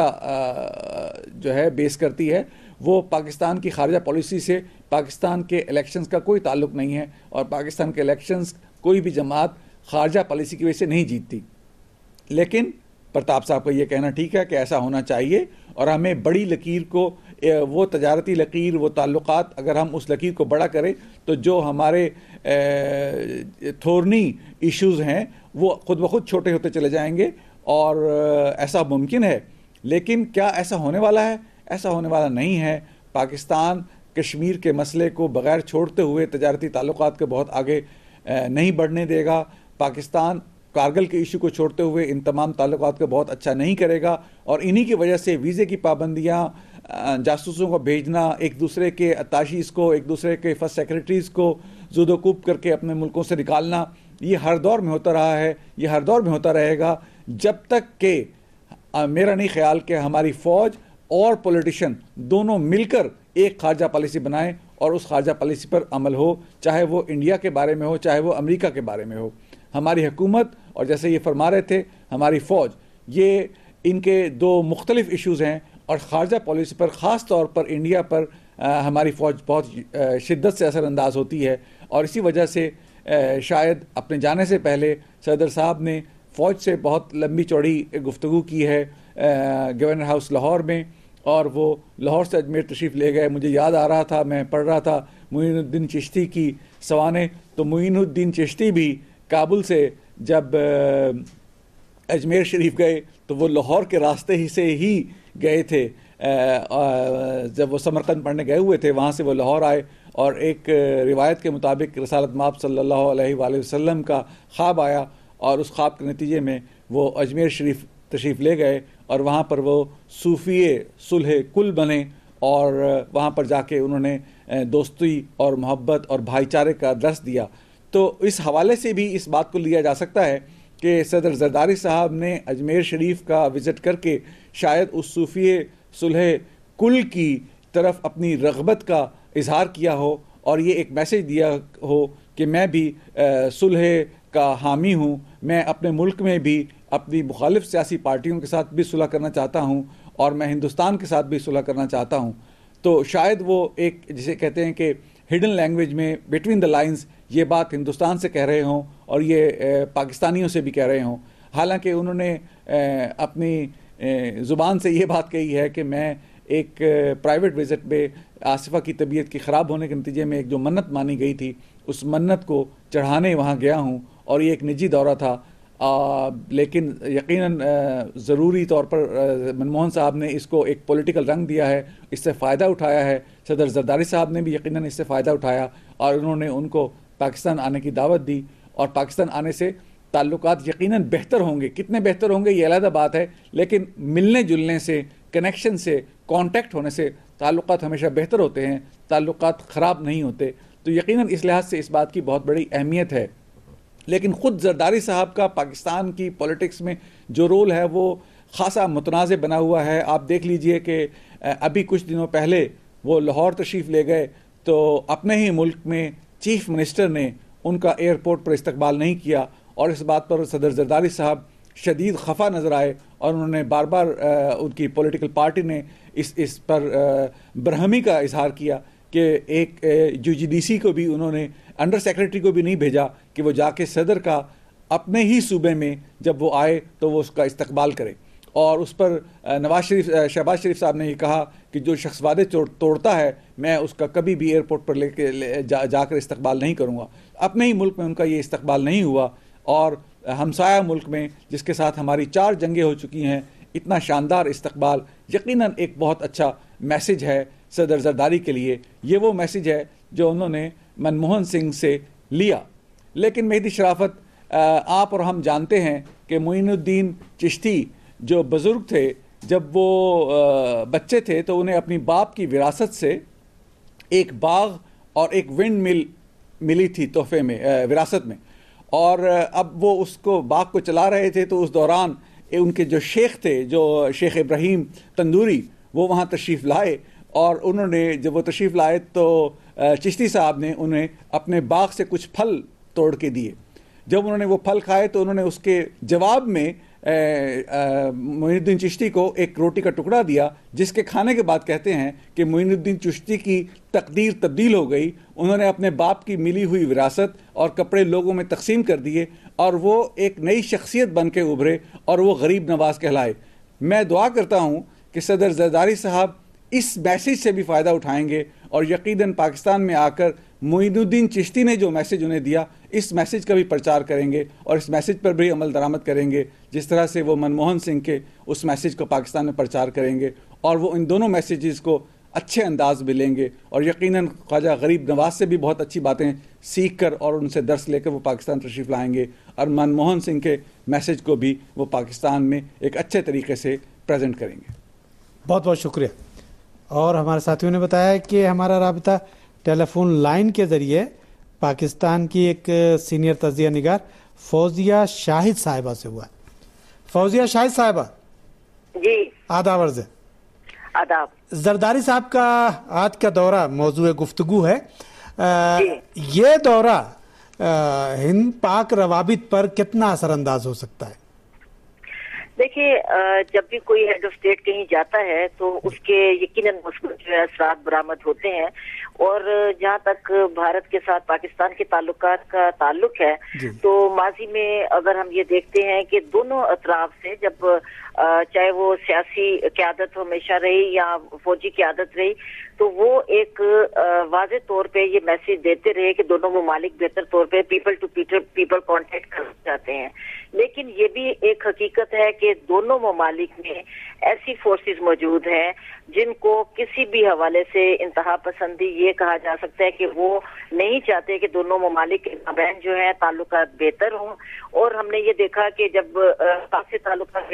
जो है बेस करती है। वो पाकिस्तान की खारजा पॉलिसी से पाकिस्तान के इलेक्शंस का कोई ताल्लुक़ नहीं है, और पाकिस्तान के इलेक्शंस कोई भी जमात खारजा पॉलिसी की वजह से नहीं जीतती। लेकिन प्रताप साहब का ये कहना ठीक है कि ऐसा होना चाहिए, और हमें बड़ी लकीर को, वो तजारती लकीर, वो ताल्लुकात, अगर हम उस लकीर को बड़ा करें तो जो हमारे थोरनी इश्यूज़ हैं वो खुद ब खुद छोटे होते चले जाएंगे, और ऐसा मुमकिन है। लेकिन क्या ऐसा होने वाला है? ऐसा होने वाला नहीं है। पाकिस्तान कश्मीर के मसले को बग़ैर छोड़ते हुए तजारती ताल्लुकात के बहुत आगे नहीं बढ़ने देगा। पाकिस्तान कारगिल के इशू को छोड़ते हुए इन तमाम ताल्लुकात को बहुत अच्छा नहीं करेगा, और इन्हीं की वजह से वीज़े की पाबंदियाँ, जासूसों को भेजना, एक दूसरे के अत्ताशीज़ को, एक दूसरे के फर्स्ट सेक्रेटरीज़ को ज़ुदोकूब करके अपने मुल्कों से निकालना, ये हर दौर में होता रहा है, ये हर दौर में होता रहेगा, जब तक कि मेरा नहीं ख्याल कि हमारी फ़ौज और पॉलिटिशियन दोनों मिलकर एक खारजा पॉलिसी बनाएं और उस खारजा पॉलिसी पर अमल हो, चाहे वो इंडिया के बारे में हो, चाहे वो अमेरिका के बारे में हो। हमारी हुकूमत और जैसे ये फरमा रहे थे हमारी फ़ौज, ये इनके दो मुख्तलिफ इश्यूज़ हैं, और खारजा पॉलिसी पर ख़ास तौर पर इंडिया पर आ, हमारी फ़ौज बहुत शिद्दत से असरअंदाज होती है, और इसी वजह से शायद अपने जाने से पहले सदर साहब ने फ़ौज से बहुत लंबी चौड़ी गुफ्तगू की है गवर्नर हाउस लाहौर में, और वो लाहौर से अजमेर तशरीफ़ ले गए। मुझे याद आ रहा था, मैं पढ़ रहा था मुइनुद्दीन चिश्ती की सवाने, तो मुइनुद्दीन चिश्ती भी काबुल से जब अजमेर शरीफ गए तो वो लाहौर के रास्ते ही से ही गए थे। जब वो समरकंद पढ़ने गए हुए थे, वहाँ से वो लाहौर आए और एक रिवायत के मुताबिक रसालत माब सल्लल्लाहु अलैहि वसल्लम का ख्वाब आया, और उस ख्वाब के नतीजे में वो अजमेर शरीफ तशरीफ़ ले गए और वहाँ पर वो सूफ़िये सुलह कुल बने, और वहाँ पर जाके उन्होंने दोस्ती और मोहब्बत और भाईचारे का दर्स दिया। तो इस हवाले से भी इस बात को लिया जा सकता है कि सदर जरदारी साहब ने अजमेर शरीफ का विज़िट करके शायद उस सूफ़िये सुलह कुल की तरफ अपनी रग़बत का इजहार किया हो, और ये एक मैसेज दिया हो कि मैं भी सुलह का हामी हूँ, मैं अपने मुल्क में भी अपनी मुखालिफ सियासी पार्टियों के साथ भी सुलह करना चाहता हूँ, और मैं हिंदुस्तान के साथ भी सुलह करना चाहता हूँ। तो शायद वो एक जिसे कहते हैं कि हिडन लैंग्वेज में बिटवीन द लाइंस ये बात हिंदुस्तान से कह रहे हों और ये पाकिस्तानियों से भी कह रहे हों। हालांकि उन्होंने अपनी ज़ुबान से ये बात कही है कि मैं एक प्राइवेट विज़िट में आसिफ़ा की तबीयत की ख़राब होने के नतीजे में एक जो मन्नत मानी गई थी, उस मन्नत को चढ़ाने वहाँ गया हूँ, और ये एक निजी दौरा था। आ, लेकिन यकीनन ज़रूरी तौर पर मनमोहन साहब ने इसको एक पॉलिटिकल रंग दिया है, इससे फ़ायदा उठाया है। सदर जरदारी साहब ने भी यकीनन इससे फ़ायदा उठाया, और उन्होंने उनको पाकिस्तान आने की दावत दी, और पाकिस्तान आने से ताल्लुकात यकीनन बेहतर होंगे। कितने बेहतर होंगे ये अलग बात है, लेकिन मिलने जुलने से, कनेक्शन से, कांटेक्ट होने से ताल्लुकात हमेशा बेहतर होते हैं, ताल्लुकात ख़राब नहीं होते। तो यकीनन इस लिहाज से इस बात की बहुत बड़ी अहमियत है। लेकिन ख़ुद जरदारी साहब का पाकिस्तान की पॉलिटिक्स में जो रोल है वो ख़ासा मुतनाज़ बना हुआ है। आप देख लीजिए कि अभी कुछ दिनों पहले वो लाहौर तशरीफ़ ले गए, तो अपने ही मुल्क में चीफ़ मिनिस्टर ने उनका एयरपोर्ट पर इस्तकबाल नहीं किया, और इस बात पर सदर जरदारी साहब शदीद खफा नज़र आए, और उन्होंने बार बार उनकी पॉलिटिकल पार्टी ने इस इस पर बरहमी का इजहार किया कि एक यू जी डी सी को भी उन्होंने, अंडर सेक्रेटरी को भी नहीं भेजा कि वो जाके सदर का अपने ही सूबे में जब वो आए तो वो उसका इस्तकबाल करे। और उस पर नवाज शरीफ शहबाज शरीफ साहब ने ये कहा कि जो शख्स वादे तोड़ता है मैं उसका कभी भी एयरपोर्ट पर लेके ले, जा, जाकर इस्तकबाल नहीं करूँगा। अपने ही मुल्क में उनका ये इस्तकबाल नहीं हुआ, और हमसाया मुल्क में जिसके साथ हमारी चार जंगें हो चुकी हैं, इतना शानदार इस्तकबाल यकीनन एक बहुत अच्छा मैसेज है सदर जरदारी के लिए। ये वो मैसेज है जो उन्होंने मनमोहन सिंह से लिया। लेकिन मेहदी शराफत, आप और हम जानते हैं कि मुइनुद्दीन चिश्ती जो बुज़ुर्ग थे, जब वो बच्चे थे तो उन्हें अपनी बाप की विरासत से एक बाग और एक विंड मिल मिली थी तोहफे में, विरासत में, और अब वो उसको बाग को चला रहे थे। तो उस दौरान उनके जो शेख थे, जो शेख इब्राहिम तंदूरी, वो वहाँ तशरीफ़ लाए, और उन्होंने जब वो तशरीफ़ लाए तो चिश्ती साहब ने उन्हें अपने बाग से कुछ फल तोड़ के दिए। जब उन्होंने वो फल खाए तो उन्होंने उसके जवाब में मुइनुद्दीन चिश्ती को एक रोटी का टुकड़ा दिया, जिसके खाने के बाद कहते हैं कि मुइनुद्दीन चिश्ती की तकदीर तब्दील हो गई। उन्होंने अपने बाप की मिली हुई विरासत और कपड़े लोगों में तकसीम कर दिए, और वो एक नई शख्सियत बन के उभरे, और वो गरीब नवाज कहलाए। मैं दुआ करता हूँ कि सदर जरदारी साहब इस मैसेज से भी फ़ायदा उठाएंगे, और यकीनन पाकिस्तान में आकर मुइनुद्दीन चिश्ती ने जो मैसेज उन्हें दिया, इस मैसेज का भी प्रचार करेंगे, और इस मैसेज पर भी अमल दरामद करेंगे, जिस तरह से वो मनमोहन सिंह के उस मैसेज को पाकिस्तान में प्रचार करेंगे। और वो इन दोनों मैसेजेस को अच्छे अंदाज में लेंगे, और यकीनन ख्वाजा गरीब नवाज से भी बहुत अच्छी बातें सीख कर और उनसे दर्स लेकर वो पाकिस्तान तशरीफ़ लाएंगे, और मनमोहन सिंह के मैसेज को भी वो पाकिस्तान में एक अच्छे तरीके से प्रेजेंट करेंगे। बहुत बहुत शुक्रिया। और हमारे साथियों ने बताया कि हमारा राबिता टेलीफोन लाइन के ज़रिए पाकिस्तान की एक सीनियर तजिया निगार फौजिया शाहिद साहिबा से हुआ। फौजिया शाहिद साहिबा जी, आदाब अर्ज़ है। आदाब। जरदारी साहब का आज का दौरा मौजूए गुफ्तगू है। आ, ये दौरा हिंद पाक रवाबित पर कितना असरअंदाज हो सकता है? देखिए, जब भी कोई हेड ऑफ स्टेट कहीं जाता है तो उसके यकीनन मुस्बत जो है असरात बरामद होते हैं। और जहाँ तक भारत के साथ पाकिस्तान के ताल्लुकात का ताल्लुक है, तो माजी में अगर हम ये देखते हैं कि दोनों अतराफ से, जब चाहे वो सियासी क़यादत हमेशा रही या फौजी क़यादत रही, तो वो एक वाज़े तौर पे ये मैसेज देते रहे कि दोनों ममालिक बेहतर तौर पे people to people people contact करना चाहते हैं। लेकिन ये भी एक हकीकत है कि दोनों ममालिक में ऐसी फोर्सेस मौजूद हैं जिनको किसी भी हवाले से इंतहा पसंदी ये कहा जा सकता है कि वो नहीं चाहते कि दोनों ममालिक के माबैन जो है ताल्लुकात बेहतर हों। और हमने ये देखा कि जब पाक से ताल्लुकात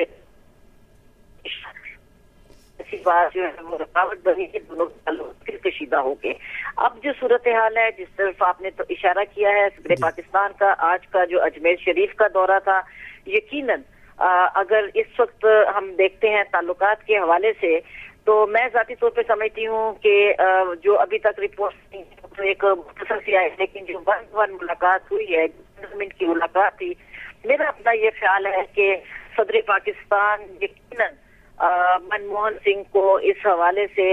ऐसी बात जो है वो रुकावट बनी कि दोनों फिर कशीदा हो गए। अब जो सूरत हाल है, जिस तरफ आपने तो इशारा किया है, सदर पाकिस्तान का आज का जो अजमेर शरीफ का दौरा था, यकीनन अगर इस वक्त हम देखते हैं ताल्लुकात के हवाले से, तो मैं जाती तौर पे समझती हूँ कि जो अभी तक रिपोर्ट तो एक मुख्तसर सी आई, लेकिन जो वन वन मुलाकात हुई है, मिनट की मुलाकात थी, मेरा अपना ये ख्याल है कि सदर पाकिस्तान यकीनन मनमोहन सिंह को इस हवाले से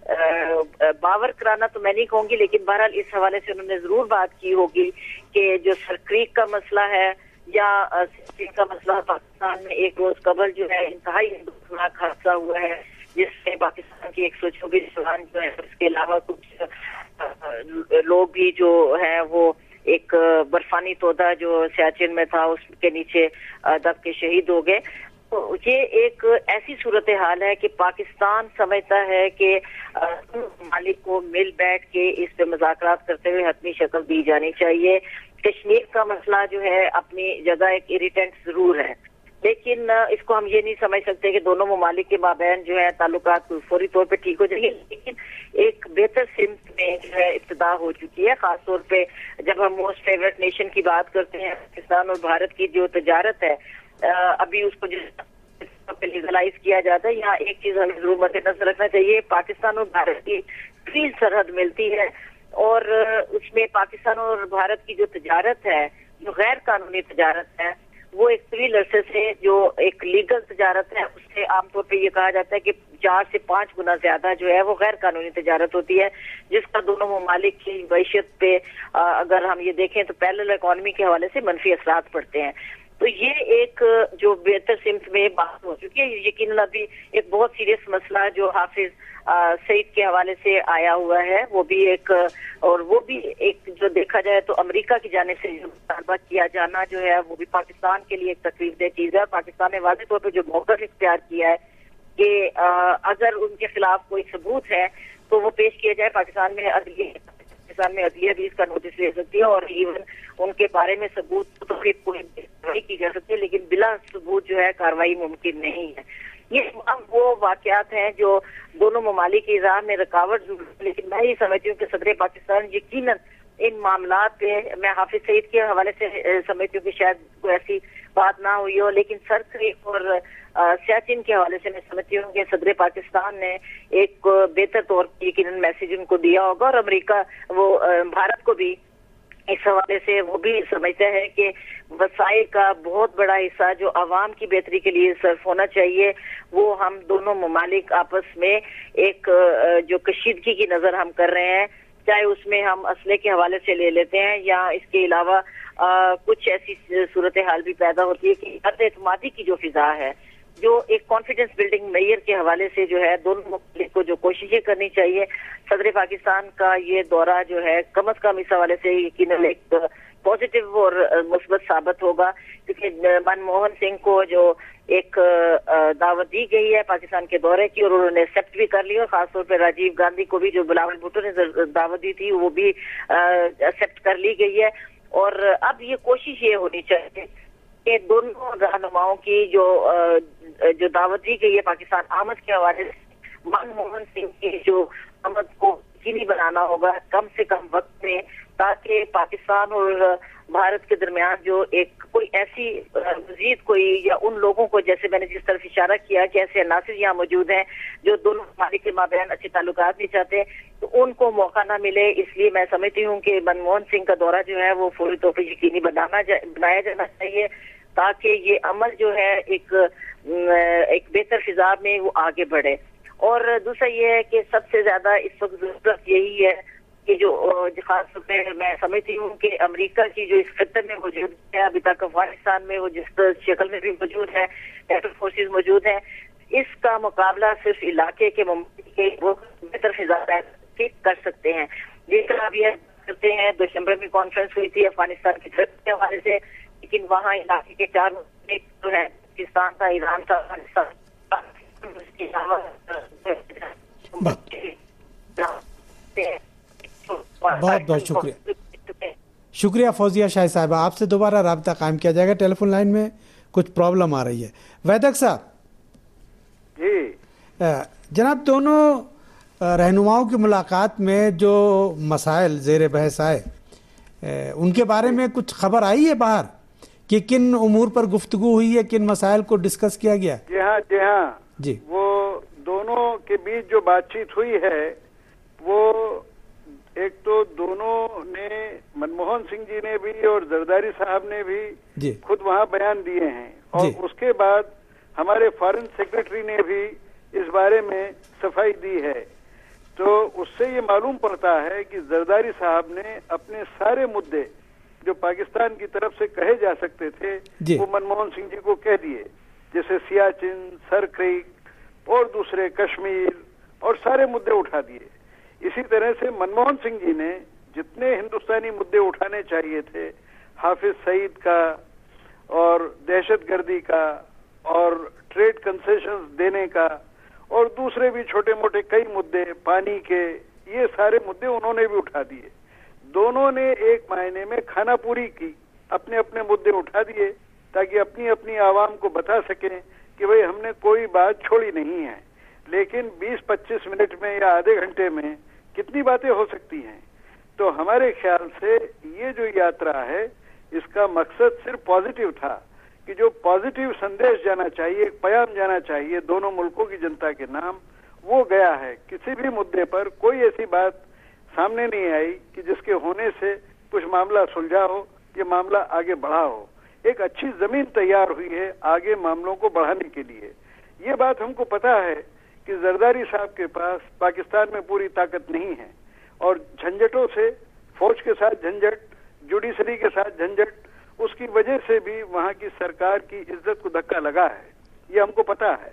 बावर कराना तो मैं नहीं कहूंगी, लेकिन बहरहाल इस हवाले से उन्होंने जरूर बात की होगी कि जो सरक्रीक का मसला है या का मसला, पाकिस्तान में एक रोज कबल जो है इंतहाई दुखनाक हादसा हुआ है जिसमें पाकिस्तान की एक सौ चौबीस जवान जो है, इसके अलावा कुछ लोग भी जो है वो एक बर्फानी तोदा जो सियाचिन में था उसके नीचे दब के शहीद हो गए। तो ये एक ऐसी सूरत हाल है कि पाकिस्तान समझता है कि मालिक को मिल बैठ के इस पे मुज़ाकरात करते हुए हतमी शक्ल दी जानी चाहिए। कश्मीर का मसला जो है अपनी जगह एक इरिटेंट जरूर है, लेकिन इसको हम ये नहीं समझ सकते कि दोनों ममालिक के माबैन जो है ताल्लुकात फौरी तौर पे ठीक हो जाएंगे। लेकिन एक बेहतर सिमत में जो है इब्तिदा हो चुकी है, खासतौर पे जब हम मोस्ट फेवरेट नेशन की बात करते हैं, पाकिस्तान और भारत की जो तजारत है अभी उसको जो लीगलाइज किया जाता है। यहाँ एक चीज हमें जरूर मद्देनजर रखना चाहिए, पाकिस्तान और भारत की फ्री सरहद मिलती है और उसमें पाकिस्तान और भारत की जो तजारत है, जो गैर कानूनी तजारत है, वो एक तवील अरसे से जो एक लीगल तजारत है उससे आमतौर पे ये कहा जाता है कि चार से पांच गुना ज्यादा जो है वो गैर कानूनी तजारत होती है, जिसका दोनों ममालिक की मैशत पे अगर हम ये देखें तो पैरेलल इकॉनमी के हवाले से मनफी असरात पड़ते हैं। तो ये एक जो बेहतर सिमत में बात हो चुकी है। यकीनन अभी एक बहुत सीरियस मसला जो हाफिज सईद के हवाले से आया हुआ है, वो भी एक और वो भी एक जो देखा जाए तो अमेरिका की जाने से जो मुतालबा किया जाना जो है वो भी पाकिस्तान के लिए एक तकलीफदेह चीज है। पाकिस्तान ने वाज़ेह तौर पर जो मौक़िफ़ इख्तियार किया है कि अगर उनके खिलाफ कोई सबूत है तो वो पेश किया जाए। पाकिस्तान में अदलिया पाकिस्तान में अदलिया भी इसका नोटिस ले सकती है और इवन उनके बारे में सबूत तो फिर कोई कार्रवाई की जा सकती है, लेकिन बिला सबूत जो है कार्रवाई मुमकिन नहीं है। ये अब वो वाकयात हैं जो दोनों ममालिक की राह में रुकावट जरूर, लेकिन मैं ये समझती हूँ कि सदर पाकिस्तान यकीनन इन मामलात पे, मैं हाफिज सईद के हवाले से समझती हूँ कि शायद कोई ऐसी बात ना हुई हो, लेकिन सरक्रीक और सियाचिन के हवाले से मैं समझती हूँ कि सदर पाकिस्तान ने एक बेहतर तौर पर यकीनन मैसेज उनको दिया होगा और अमेरिका वो भारत को भी इस हवाले से वो भी समझता है कि वसाइल का बहुत बड़ा हिस्सा जो आवाम की बेहतरी के लिए सर्फ होना चाहिए, वो हम दोनों ममालिक आपस में एक जो कशीदगी की नजर हम कर रहे हैं, चाहे उसमें हम असले के हवाले से ले लेते हैं या इसके अलावा कुछ ऐसी सूरत हाल भी पैदा होती है कि एतमादी की जो फिजा है, जो एक कॉन्फिडेंस बिल्डिंग मेयर के हवाले से जो है दोनों मुल्क को जो कोशिशें करनी चाहिए। सदर पाकिस्तान का ये दौरा जो है कम अज कम इस हवाले से यकीनन एक पॉजिटिव और मुस्बत साबित होगा, क्योंकि मनमोहन सिंह को जो एक दावत दी गई है पाकिस्तान के दौरे की और उन्होंने एक्सेप्ट भी कर ली, और खासतौर पर राजीव गांधी को भी जो बिलावल भुट्टो ने दावत दी थी वो भी एक्सेप्ट कर ली गई है। और अब ये कोशिश ये होनी चाहिए कि दोनों रहनुमाओं की जो जो दावत दी गई है पाकिस्तान आमद के हवाले से, मनमोहन सिंह की जो आमद को यकीनी बनाना होगा कम से कम वक्त में, ताकि पाकिस्तान और भारत के दरमियान जो एक कोई ऐसी मजीद कोई या उन लोगों को, जैसे मैंने जिस तरफ इशारा किया कि ऐसे अनासिर यहाँ मौजूद हैं जो दोनों ममालिक के माबैन अच्छे ताल्लुकात नहीं चाहते, तो उनको मौका ना मिले। इसलिए मैं समझती हूँ कि मनमोहन सिंह का दौरा जो है वो फौरी तौर पर यकीनी बनाना बनाया जाना चाहिए, ताकि ये अमल जो है एक एक बेहतर फिजा में वो आगे बढ़े। और दूसरा ये है कि सबसे ज्यादा इस वक्त जरूरत यही है कि जो खास तौर पर मैं समझती हूँ कि अमेरिका की जो इस खत्ते में मौजूद है, अभी तक अफगानिस्तान में वो जिस शक्ल में भी मौजूद है, नेटो फोर्सेज मौजूद है, इसका मुकाबला सिर्फ इलाके के के वो बेहतर फिजा कर सकते हैं। जिसका अभी करते हैं दिसंबर में कॉन्फ्रेंस हुई थी अफगानिस्तान की तरफ के हवाले से, लेकिन वहाँ इलाके के चार मुल्क जो है पाकिस्तान था, ईरान था, अफगानिस्तान, बहुत बहुत शुक्रिया शुक्रिया फौजिया शाह साहिबा। आपसे दोबारा राब्ता कायम किया जाएगा। टेलीफोन लाइन में कुछ प्रॉब्लम आ रही है। वैदक साहब जी जनाब, दोनों रहनुमाओं की मुलाकात में जो मसाइल ज़ेर बहस आए उनके बारे में कुछ खबर आई है बाहर कि किन उमूर पर गुफ्तगू हुई है, किन मसाइल को डिस्कस किया गया? जी हाँ जी हाँ जी वो दोनों के बीच जो बातचीत हुई है वो एक तो दोनों ने, मनमोहन सिंह जी ने भी और जरदारी साहब ने भी जी खुद वहाँ बयान दिए हैं, और उसके बाद हमारे फॉरेन सेक्रेटरी ने भी इस बारे में सफाई दी है। तो उससे ये मालूम पड़ता है कि जरदारी साहब ने अपने सारे मुद्दे जो पाकिस्तान की तरफ से कहे जा सकते थे वो मनमोहन सिंह जी को कह दिए, जैसे सियाचिन, सर क्रीक और दूसरे कश्मीर, और सारे मुद्दे उठा दिए। इसी तरह से मनमोहन सिंह जी ने जितने हिंदुस्तानी मुद्दे उठाने चाहिए थे, हाफिज सईद का और दहशतगर्दी का और ट्रेड कंसेशंस देने का और दूसरे भी छोटे मोटे कई मुद्दे, पानी के, ये सारे मुद्दे उन्होंने भी उठा दिए। दोनों ने एक मायने में खाना पूरी की, अपने अपने मुद्दे उठा दिए ताकि अपनी अपनी आवाम को बता सकें कि भाई हमने कोई बात छोड़ी नहीं है। लेकिन बीस पच्चीस मिनट में या आधे घंटे में कितनी बातें हो सकती हैं। तो हमारे ख्याल से ये जो यात्रा है इसका मकसद सिर्फ पॉजिटिव था कि जो पॉजिटिव संदेश जाना चाहिए, एक पैगाम जाना चाहिए दोनों मुल्कों की जनता के नाम, वो गया है। किसी भी मुद्दे पर कोई ऐसी बात सामने नहीं आई कि जिसके होने से कुछ मामला सुलझा हो, ये मामला आगे बढ़ा हो। एक अच्छी जमीन तैयार हुई है आगे मामलों को बढ़ाने के लिए। ये बात हमको पता है कि जरदारी साहब के पास पाकिस्तान में पूरी ताकत नहीं है, और झंझटों से, फौज के साथ झंझट, जुडिशरी के साथ झंझट, उसकी वजह से भी वहां की सरकार की इज्जत को धक्का लगा है, ये हमको पता है।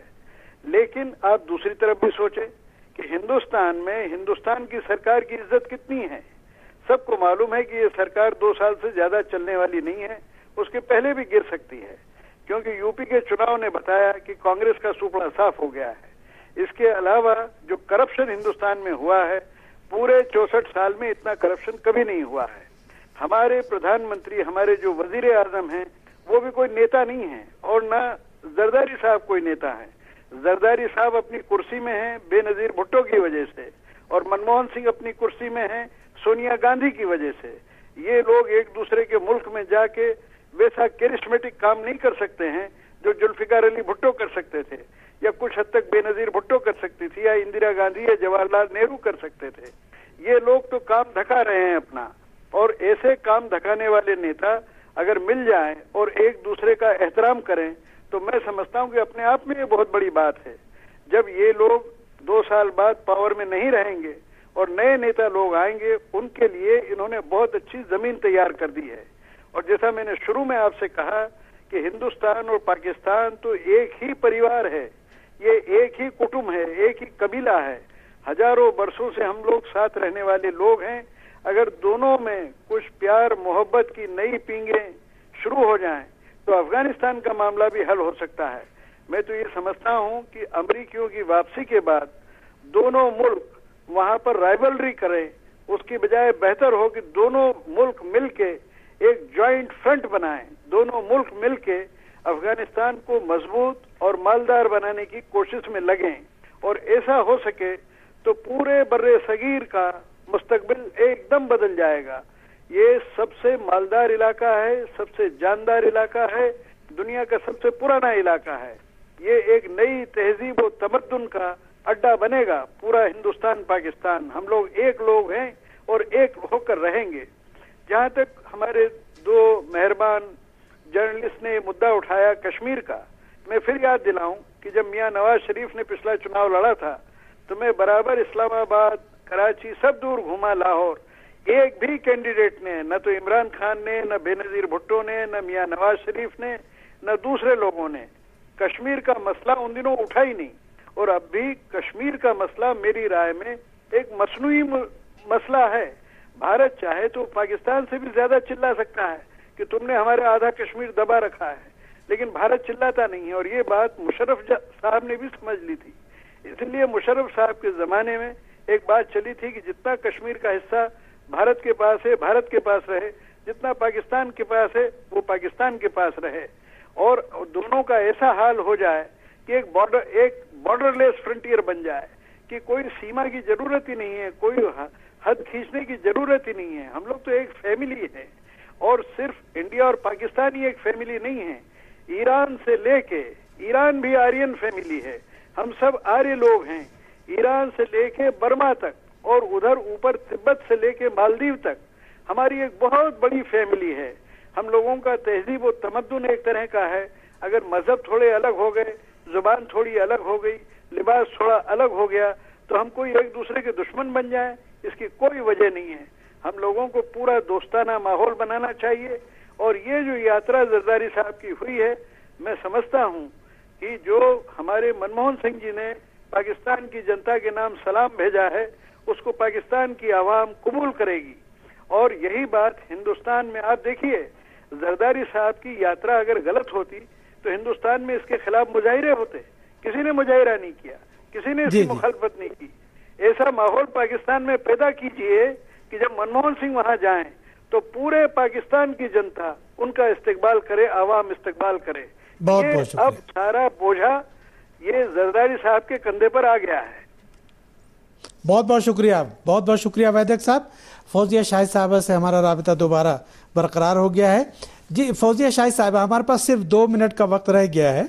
लेकिन आप दूसरी तरफ भी सोचें कि हिंदुस्तान में हिंदुस्तान की सरकार की इज्जत कितनी है। सबको मालूम है कि ये सरकार दो साल से ज्यादा चलने वाली नहीं है, उसके पहले भी गिर सकती है, क्योंकि यूपी के चुनाव ने बताया कि कांग्रेस का सुपड़ा साफ हो गया है। इसके अलावा जो करप्शन हिंदुस्तान में हुआ है, पूरे चौसठ साल में इतना करप्शन कभी नहीं हुआ है। हमारे प्रधानमंत्री, हमारे जो वजीर आजम हैं, वो भी कोई नेता नहीं है, और ना जरदारी साहब कोई नेता है। जरदारी साहब अपनी कुर्सी में हैं बेनजीर भुट्टो की वजह से, और मनमोहन सिंह अपनी कुर्सी में हैं सोनिया गांधी की वजह से। ये लोग एक दूसरे के मुल्क में जाके वैसा कैरिस्मेटिक काम नहीं कर सकते हैं जो जुल्फिकार अली भुट्टो कर सकते थे, या कुछ हद तक बेनजीर भुट्टो कर सकती थी, या इंदिरा गांधी या जवाहरलाल नेहरू कर सकते थे। ये लोग तो काम धका रहे हैं अपना, और ऐसे काम धकाने वाले नेता अगर मिल जाएं और एक दूसरे का एहतराम करें तो मैं समझता हूं कि अपने आप में ये बहुत बड़ी बात है। जब ये लोग दो साल बाद पावर में नहीं रहेंगे और नए नेता लोग आएंगे, उनके लिए इन्होंने बहुत अच्छी जमीन तैयार कर दी है। और जैसा मैंने शुरू में आपसे कहा कि हिंदुस्तान और पाकिस्तान तो एक ही परिवार है, ये एक ही कुटुंब है, एक ही कबीला है। हजारों वर्षों से हम लोग साथ रहने वाले लोग हैं। अगर दोनों में कुछ प्यार मोहब्बत की नई पींगें शुरू हो जाएं तो अफगानिस्तान का मामला भी हल हो सकता है। मैं तो ये समझता हूं कि अमरीकियों की वापसी के बाद दोनों मुल्क वहां पर राइवलरी करें, उसकी बजाय बेहतर हो कि दोनों मुल्क मिलके एक जॉइंट फ्रंट बनाएं, दोनों मुल्क मिलके अफगानिस्तान को मजबूत और मालदार बनाने की कोशिश में लगें। और ऐसा हो सके तो पूरे बर्रे सगीर का मुस्तकबिल एकदम बदल जाएगा। ये सबसे मालदार इलाका है, सबसे जानदार इलाका है, दुनिया का सबसे पुराना इलाका है। ये एक नई तहजीब और तमद्दुन का अड्डा बनेगा। पूरा हिंदुस्तान पाकिस्तान, हम लोग एक लोग हैं और एक होकर रहेंगे। जहाँ तक हमारे दो मेहरबान जर्नलिस्ट ने मुद्दा उठाया कश्मीर का, मैं फिर याद दिलाऊं कि जब मियां नवाज शरीफ ने पिछला चुनाव लड़ा था तो मैं बराबर इस्लामाबाद, कराची, सब दूर घूमा, लाहौर, एक भी कैंडिडेट ने, न तो इमरान खान ने, न बेनजीर भुट्टो ने, न मियां नवाज शरीफ ने, न दूसरे लोगों ने कश्मीर का मसला उन दिनों उठा ही नहीं। और अब भी कश्मीर का मसला मेरी राय में एक मसनूई मसला है। भारत चाहे तो पाकिस्तान से भी ज्यादा चिल्ला सकता है कि तुमने हमारे आधा कश्मीर दबा रखा है, लेकिन भारत चिल्लाता नहीं है। और ये बात मुशर्रफ साहब ने भी समझ ली थी। इसलिए मुशर्रफ साहब के जमाने में एक बात चली थी कि जितना कश्मीर का हिस्सा भारत के पास है, भारत के पास रहे, जितना पाकिस्तान के पास है वो पाकिस्तान के पास रहे, और दोनों का ऐसा हाल हो जाए कि एक बॉर्डर एक बॉर्डरलेस फ्रंटियर बन जाए कि कोई सीमा की जरूरत ही नहीं है, कोई हद खींचने की जरूरत ही नहीं है। हम लोग तो एक फैमिली है, और सिर्फ इंडिया और पाकिस्तान ही एक फैमिली नहीं है, ईरान से लेके, ईरान भी आर्यन फैमिली है, हम सब आर्य लोग हैं, ईरान से लेके बर्मा तक और उधर ऊपर तिब्बत से लेके मालदीव तक हमारी एक बहुत बड़ी फैमिली है। हम लोगों का तहजीब और तमद्दुन एक तरह का है। अगर मजहब थोड़े अलग हो गए, जुबान थोड़ी अलग हो गई, लिबास थोड़ा अलग हो गया, तो हम कोई एक दूसरे के दुश्मन बन जाए, इसकी कोई वजह नहीं है। हम लोगों को पूरा दोस्ताना माहौल बनाना चाहिए। और ये जो यात्रा जरदारी साहब की हुई है, मैं समझता हूँ कि जो हमारे मनमोहन सिंह जी ने पाकिस्तान की जनता के नाम सलाम भेजा है, उसको पाकिस्तान की आवाम कबूल करेगी। और यही बात हिंदुस्तान में, आप देखिए, जरदारी साहब की यात्रा अगर गलत होती तो हिंदुस्तान में इसके खिलाफ मुजाहिरे होते। किसी ने मुजाहिरा नहीं किया, किसी ने इसकी मुखालफत नहीं की। ऐसा माहौल पाकिस्तान में पैदा कीजिए कि जब मनमोहन सिंह वहां जाएं तो पूरे पाकिस्तान की जनता उनका इस्तकबाल करे, आवाम इस्तकबाल करे। बहुत बहुत अब सारा बोझा ये जरदारी साहब के कंधे पर आ गया है। बहुत बहुत शुक्रिया, बहुत बहुत शुक्रिया वैद्य साहब। फौजिया शाहिद साहबा से हमारा राबिता दोबारा बरकरार हो गया है। जी फौजिया शाहिद साहब, हमारे पास सिर्फ दो मिनट का वक्त रह गया है।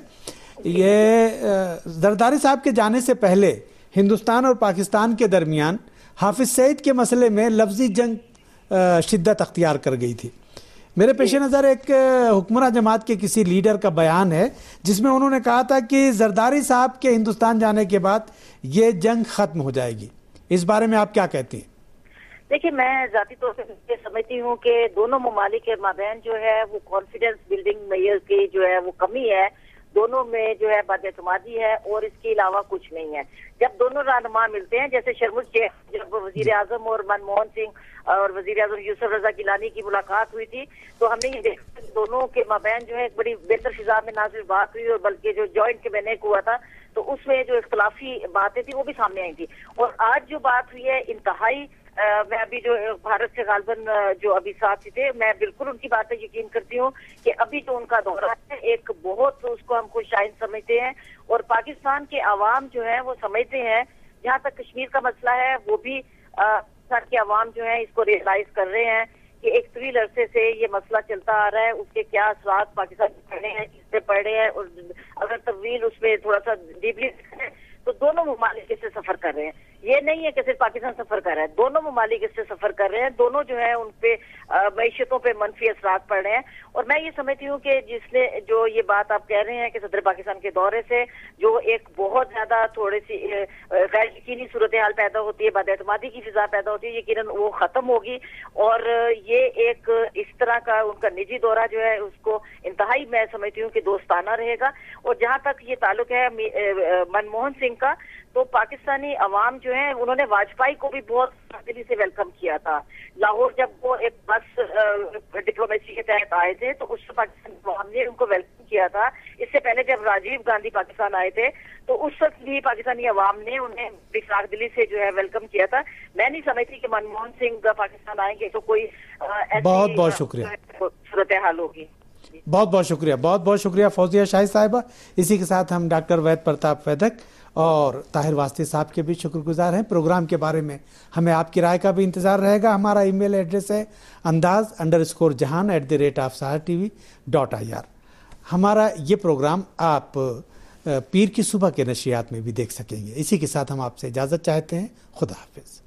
ये जरदारी साहब के जाने से पहले हिंदुस्तान और पाकिस्तान के दरमियान हाफिज सईद के मसले में लफ्जी जंग शिद्दत अख्तियार कर गई थी। मेरे पेश नज़र एक हुक्मरान जमात के किसी लीडर का बयान है जिसमें उन्होंने कहा था कि जरदारी साहब के हिंदुस्तान जाने के बाद ये जंग खत्म हो जाएगी। इस बारे में आप क्या कहती हैं? देखिए, मैं जाती तौर पर समझती हूँ कि दोनों ममालिक के माबैन जो है वो कॉन्फिडेंस बिल्डिंग मेयर की जो है वो कमी है, दोनों में जो है बदएतमादी है, और इसके अलावा कुछ नहीं है। जब दोनों रहनुमा मिलते हैं, जैसे शर्मुल शेख, जब वजीर आजम और मनमोहन सिंह और वजीर आजम यूसुफ रजा गिलानी की मुलाकात हुई थी, तो हमने ये देखा दोनों के माबैन जो है एक बड़ी बेहतर फिजा में ना सिर्फ बात हुई, और बल्कि जो ज्वाइंट कैबिनेट हुआ था तो उसमें जो इख्तलाफी बातें थी वो भी सामने आई थी। और आज जो बात हुई है इंतहाई, Uh, मैं अभी जो भारत से गालबन जो अभी साथी थे, मैं बिल्कुल उनकी बात पर यकीन करती हूँ कि अभी जो उनका दौरा है एक बहुत, उसको हम खुशाइन समझते हैं, और पाकिस्तान के आवाम जो है वो समझते हैं। जहाँ तक कश्मीर का मसला है वो भी पाकिस्तान के आवाम जो है इसको रियलाइज कर रहे हैं कि एक तवील अरसे से ये मसला चलता आ रहा है, उसके क्या असरात पाकिस्तान में पड़ रहे हैं, किससे पड़ रहे हैं, और अगर तवील उसमें थोड़ा सा डीपली तो दोनों ममालिक इससे सफर कर रहे हैं। ये नहीं है कि सिर्फ पाकिस्तान सफर कर रहा है, दोनों ममालिक इससे सफर कर रहे हैं। दोनों जो है उन पे मैशियतों पे मनफी असरात पड़ रहे हैं। और मैं ये समझती हूँ कि जिसने जो ये बात आप कह रहे हैं कि सदर पाकिस्तान के दौरे से जो एक बहुत ज्यादा थोड़ी सी गैर यकीनी सूरत हाल पैदा होती है, बदएतमादी की फिजा पैदा होती है, यकीनन वो खत्म होगी। और ये एक इस तरह का उनका निजी दौरा जो है उसको इंतहाई मैं समझती हूँ कि दोस्ताना रहेगा। और जहाँ तक ये ताल्लुक है मनमोहन सिंह का, तो पाकिस्तानी अवाम जो है उन्होंने वाजपेयी को भी बहुत दिली से वेलकम किया था। लाहौर जब वो एक बस डिप्लोमेसी के तहत आए थे तो उस पाकिस्तानी अवाम ने उनको वेलकम किया था। इससे पहले जब राजीव गांधी पाकिस्तान आए थे तो उस वक्त भी पाकिस्तानी अवाम ने उन्हें विफाक दिली से जो है वेलकम किया था। मैं नहीं समझती कि मनमोहन सिंह पाकिस्तान आएंगे तो कोई बहुत बहुत शुक्रिया सूरत हाल होगी। बहुत बहुत शुक्रिया, बहुत बहुत शुक्रिया फौजिया शाहिद साहिबा। इसी के साथ हम डॉक्टर वैद प्रताप वैदक और ताहिर वास्ती साहब के भी शुक्रगुजार हैं। प्रोग्राम के बारे में हमें आपकी राय का भी इंतज़ार रहेगा। हमारा ईमेल एड्रेस है Andaz underscore Jahan at the rate of Sahar T V dot I R. हमारा ये प्रोग्राम आप पीर की सुबह के नशियात में भी देख सकेंगे। इसी के साथ हम आपसे इजाज़त चाहते हैं। खुदा हाफिज़।